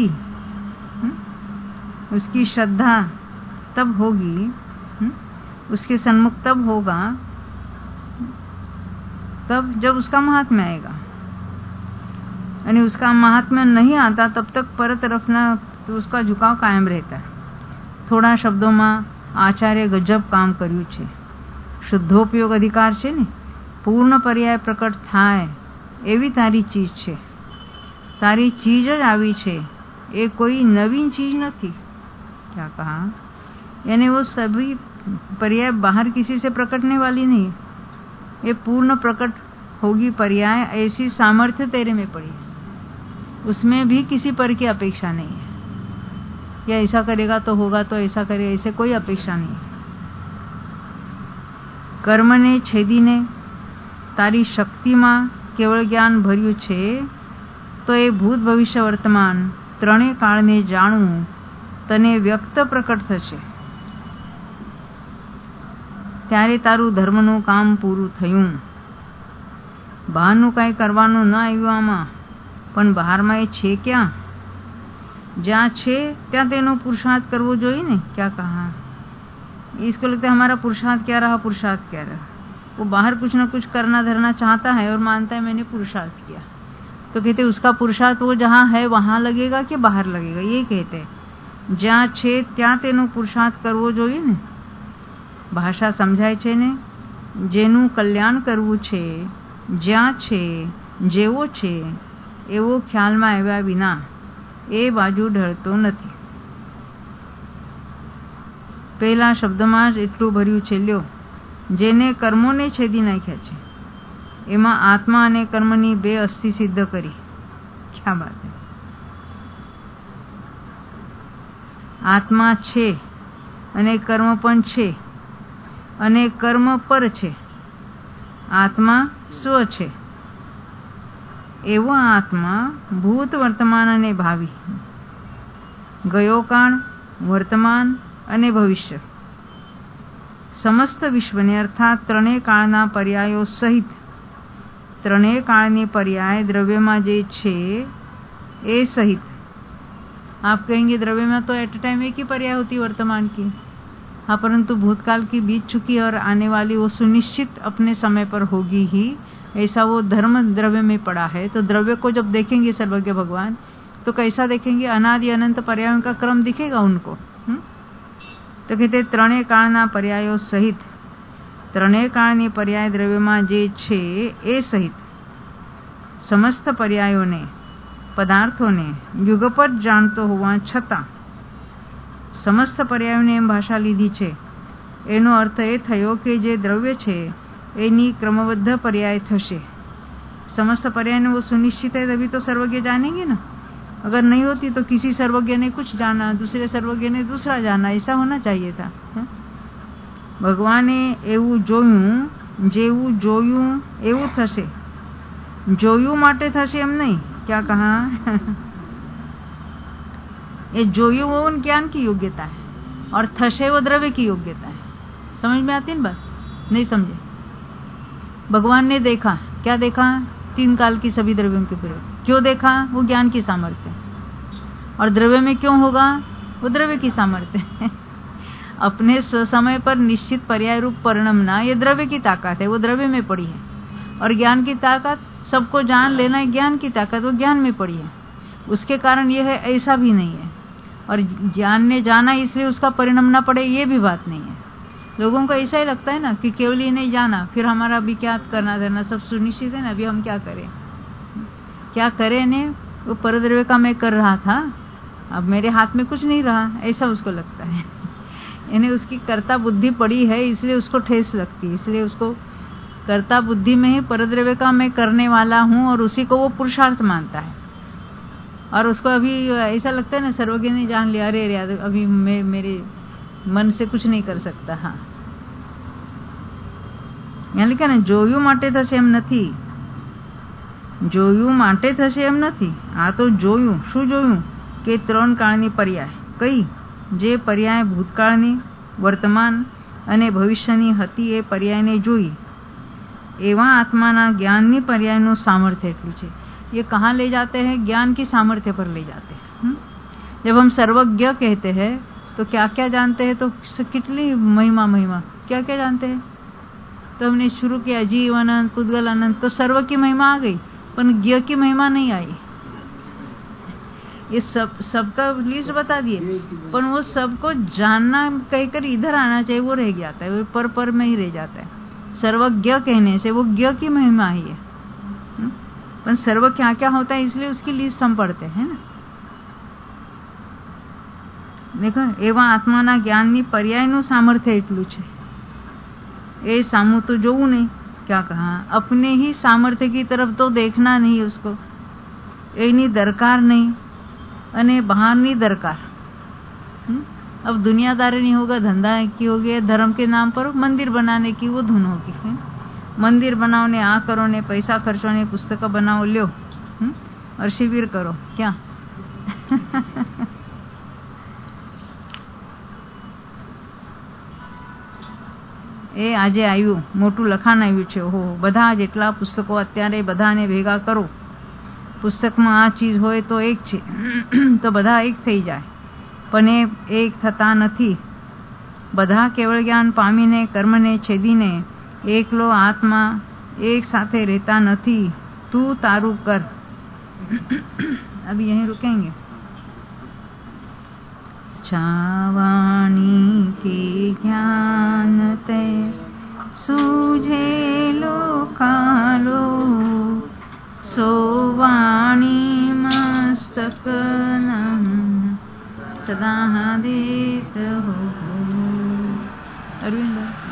[SPEAKER 1] उसकी श्रद्धा तब होगी, उसके सन्मुख तब होगा तब जब उसका महात्म्य आएगा। यानी उसका महात्म्य नहीं आता तब तक पर तरफ ना तो उसका झुकाव कायम रहता है। थोड़ा शब्दों में आचार्य गजब काम कर्યું છે। શુદ્ધોપયોગ અધિકાર છે ને, પૂર્ણ પર્યાય પ્રકટ થાય એવી તારી ચીજ છે। તારી ચીજ જ આવી છે, એ કોઈ નવીન ચીજ નથી। क्या कहा? यानी वो सभी पर्याय बाहर किसी से प्रकटने वाली नहीं, ये पूर्ण प्रकट होगी पर्याय। ऐसी सामर्थ्य तेरे में पड़ी है, उसमें भी किसी पर की अपेक्षा नहीं है। या ऐसा करेगा तो होगा, तो ऐसा करे, ऐसे कोई अपेक्षा नहीं है। कर्म ने छेदी ने तारी शक्ति में केवल ज्ञान भर्યું છે तो ये भूत भविष्य वर्तमान ત્રણે કાળને જાણવું તને વ્યક્ત પ્રકટ થશે। ત્યારે તારું ધર્મનું કામ પૂરું થયું। બહારનું કાંઈ કરવાનું ન આવ્યું આમાં, પણ બહારમાં એ છે ક્યાં? જ્યાં છે ત્યાં તેનો પુરુષાર્થ કરવો જોઈએ ને। क्या कहा? इसको लगता है हमारा पुरुषार्थ क्या रहा, पुरुषार्थ क्या रहा। वो बाहर कुछ ना कुछ करना धरना चाहता है और मानता है मैंने पुरुषार्थ किया, तो कहते उसका पुरुषार्थ वो जहाँ है वहां लगेगा कि बाहर लगेगा। ये कहते જ્યાં છે ત્યાં તેનો પુરુષાર્થ કરવો જોઈએ ને। ભાષા સમજાય છે ને, જેનું કલ્યાણ કરવું છે, જ્યાં છે જેવો છે એવો ખ્યાલમાં આવ્યા વિના એ બાજુ ઢળતો નથી। પહેલા શબ્દમાં જ એટલું ભર્યું છે, લ્યો જેને કર્મોને છેદી નાખ્યા છે એમાં આત્મા અને કર્મની બે અસ્થિ સિદ્ધ કરી। क्या बात है? આત્મા છે અને કર્મ પણ છે અને કર્મ પર છે। આત્મા સ્વ છે, એવો આત્મા ભૂત વર્તમાન અને ભાવિ, ગયો કાળ, વર્તમાન અને ભવિષ્ય સમસ્ત વિશ્વને અર્થાત ત્રણેય કાળના પર્યાયો સહિત ત્રણેય કાળની पर्याय द्रव्य में जे छे ए सहित। आप कहेंगे द्रव्य में तो एट टाइम एक ही पर्याय होती वर्तमान की। हाँ, परंतु भूतकाल की बीत चुकी और आने वाली वो सुनिश्चित अपने समय पर होगी ही, ऐसा वो धर्म द्रव्य में पड़ा है। तो द्रव्य को जब देखेंगे सर्वज्ञ भगवान तो कैसा देखेंगे? अनादि अनंत पर्यायों का क्रम दिखेगा उनको। हुँ? तो कहते ત્રણેય કાળના પર્યાયો સહિત ત્રણેય કાળની પર્યાય દ્રવ્યમાં જે છે એ સહિત સમસ્ત પર્યાયોને પદાર્થોને યુગપત જાણતો હોવા છતાં સમસ્ત પર્યાયોને એમ ભાષા લીધી છે। એનો અર્થ એ થયો કે જે દ્રવ્ય છે એની ક્રમબદ્ધ પર્યાય થશે। समस्त पर्याय वो सुनिश्चित है तभी तो सर्वज्ञ जानेंगे ना। अगर नहीं होती तो किसी सर्वज्ञ ने कुछ जाना, दूसरे सर्वज्ञ ने दूसरा जाना, ऐसा होना चाहिए था। भगवाने एवं जोયું, जेवं जोયું एवं थशे। जोયું माटे थशे एम नहीं। क्या कहा? ये जोયું वो ज्ञान की योग्यता है और थशे वो द्रव्य की योग्यता है। समझ में आती है बात? नहीं समझे? भगवान ने देखा, क्या देखा? तीन काल की सभी द्रव्यों के प्रयोग। क्यों देखा? वो ज्ञान की सामर्थ्य। और द्रव्य में क्यों होगा? वो द्रव्य की सामर्थ्य। अपने समय पर निश्चित पर्याय रूप परिणमना, ये द्रव्य की ताकत है, वो द्रव्य में पड़ी है। और ज्ञान की ताकत, सबको जान लेना, ज्ञान की ताकत, वो ज्ञान में पड़ी है। उसके कारण ये है, ऐसा भी नहीं है। और ज्ञान ने जाना इसलिए उसका परिणाम ना पड़े, ये भी बात नहीं है। लोगों को ऐसा ही लगता है ना कि केवल ही नहीं जाना, फिर हमारा अभी क्या करना देना सब सुनिश्चित है ना, अभी हम क्या करें क्या करें ने वो परद्रव्य का मैं कर रहा था, अब मेरे हाथ में कुछ नहीं रहा, ऐसा उसको लगता है। यानी उसकी कर्ता बुद्धि पड़ी है, इसलिए उसको ठेस लगती है, इसलिए उसको कर्ता बुद्धि में ही परद्रव्य का मैं करने वाला हूँ, और उसी को वो पुरुषार्थ मानता है। और उसको अभी ऐसा लगता है ना, सर्वज्ञ ने जान लिया, अरे अरे अभी मैं मेरे मन से कुछ नहीं कर सकता। हाँ, यहाँ लिखा ને જોયું માટે થશે એમ નથી, જોયું માટે થશે એમ નથી। આ તો જોયું, શું જોયું? કે ત્રણ કાળની પર્યાય કઈ? જે પર્યાય ભૂતકાળની, વર્તમાન અને ભવિષ્યની હતી એ પર્યાયને જોઈ। એવા આત્માના જ્ઞાનની પર્યાયનું સામર્થ્ય એટલું છે। ये कहाँ ले जाते हैं? ज्ञान की सामर्थ्य पर ले जाते हैं। जब हम सर्वज्ञ कहते हैं तो क्या क्या जानते हैं? तो कितनी महिमा महिमा क्या क्या जानते हैं? तो हमने शुरू किया जीव अनंत, पुद्गल अनंत, तो सर्व की महिमा आ गई, पर ज्ञ की महिमा नहीं आई। ये सब सबका लिस्ट बता दिए, पर वो सबको जानना कहकर इधर आना चाहिए, वो रह जाता है, वो पर पर में ही रह जाता है। सर्वज्ञ कहने से वो ज्ञ की महिमा ही है, पर सर्व क्या क्या होता है इसलिए उसकी लिस्ट हम पढ़ते हैं ना। देखो, एवा आत्माना ज्ञाननी पर्यायનું सामर्थ्य એટલું છે। એ સામું તો જોવું નહીં, क्या कहा? अपने ही सामर्थ्य की तरफ तो देखना नहीं उसको, એની दरकार नहीं, अने बहारनी दरकार। अब दुनियादारी नहीं होगा, धंधा की होगी, धर्म के नाम पर मंदिर बनाने की वो धुन होगी। मंदिर बनाओ ने, आ करो ने, पैसा खर्चो ने, पुस्तक बनाओ लो, और शिविर करो, क्या? એ આજે આવ્યું, મોટું લખાણ આવ્યું છે, ઓહો, બધા જેટલા પુસ્તકો અત્યારે બધાને ભેગા કરો, પુસ્તકમાં આ ચીજ હોય તો એક છે, તો બધા એક થઈ જાય, પણ એ એક થતા નથી। બધા કેવળ જ્ઞાન પામીને, કર્મને છેદીને એકલો આત્મા એક સાથે રહેતા નથી। તું તારું કર। अभी यहीं रुकेंगे। छावाणी के ज्ञान ते सूझे लो कालो, सोवाणी मस्तक सदा देत हो। अरविंद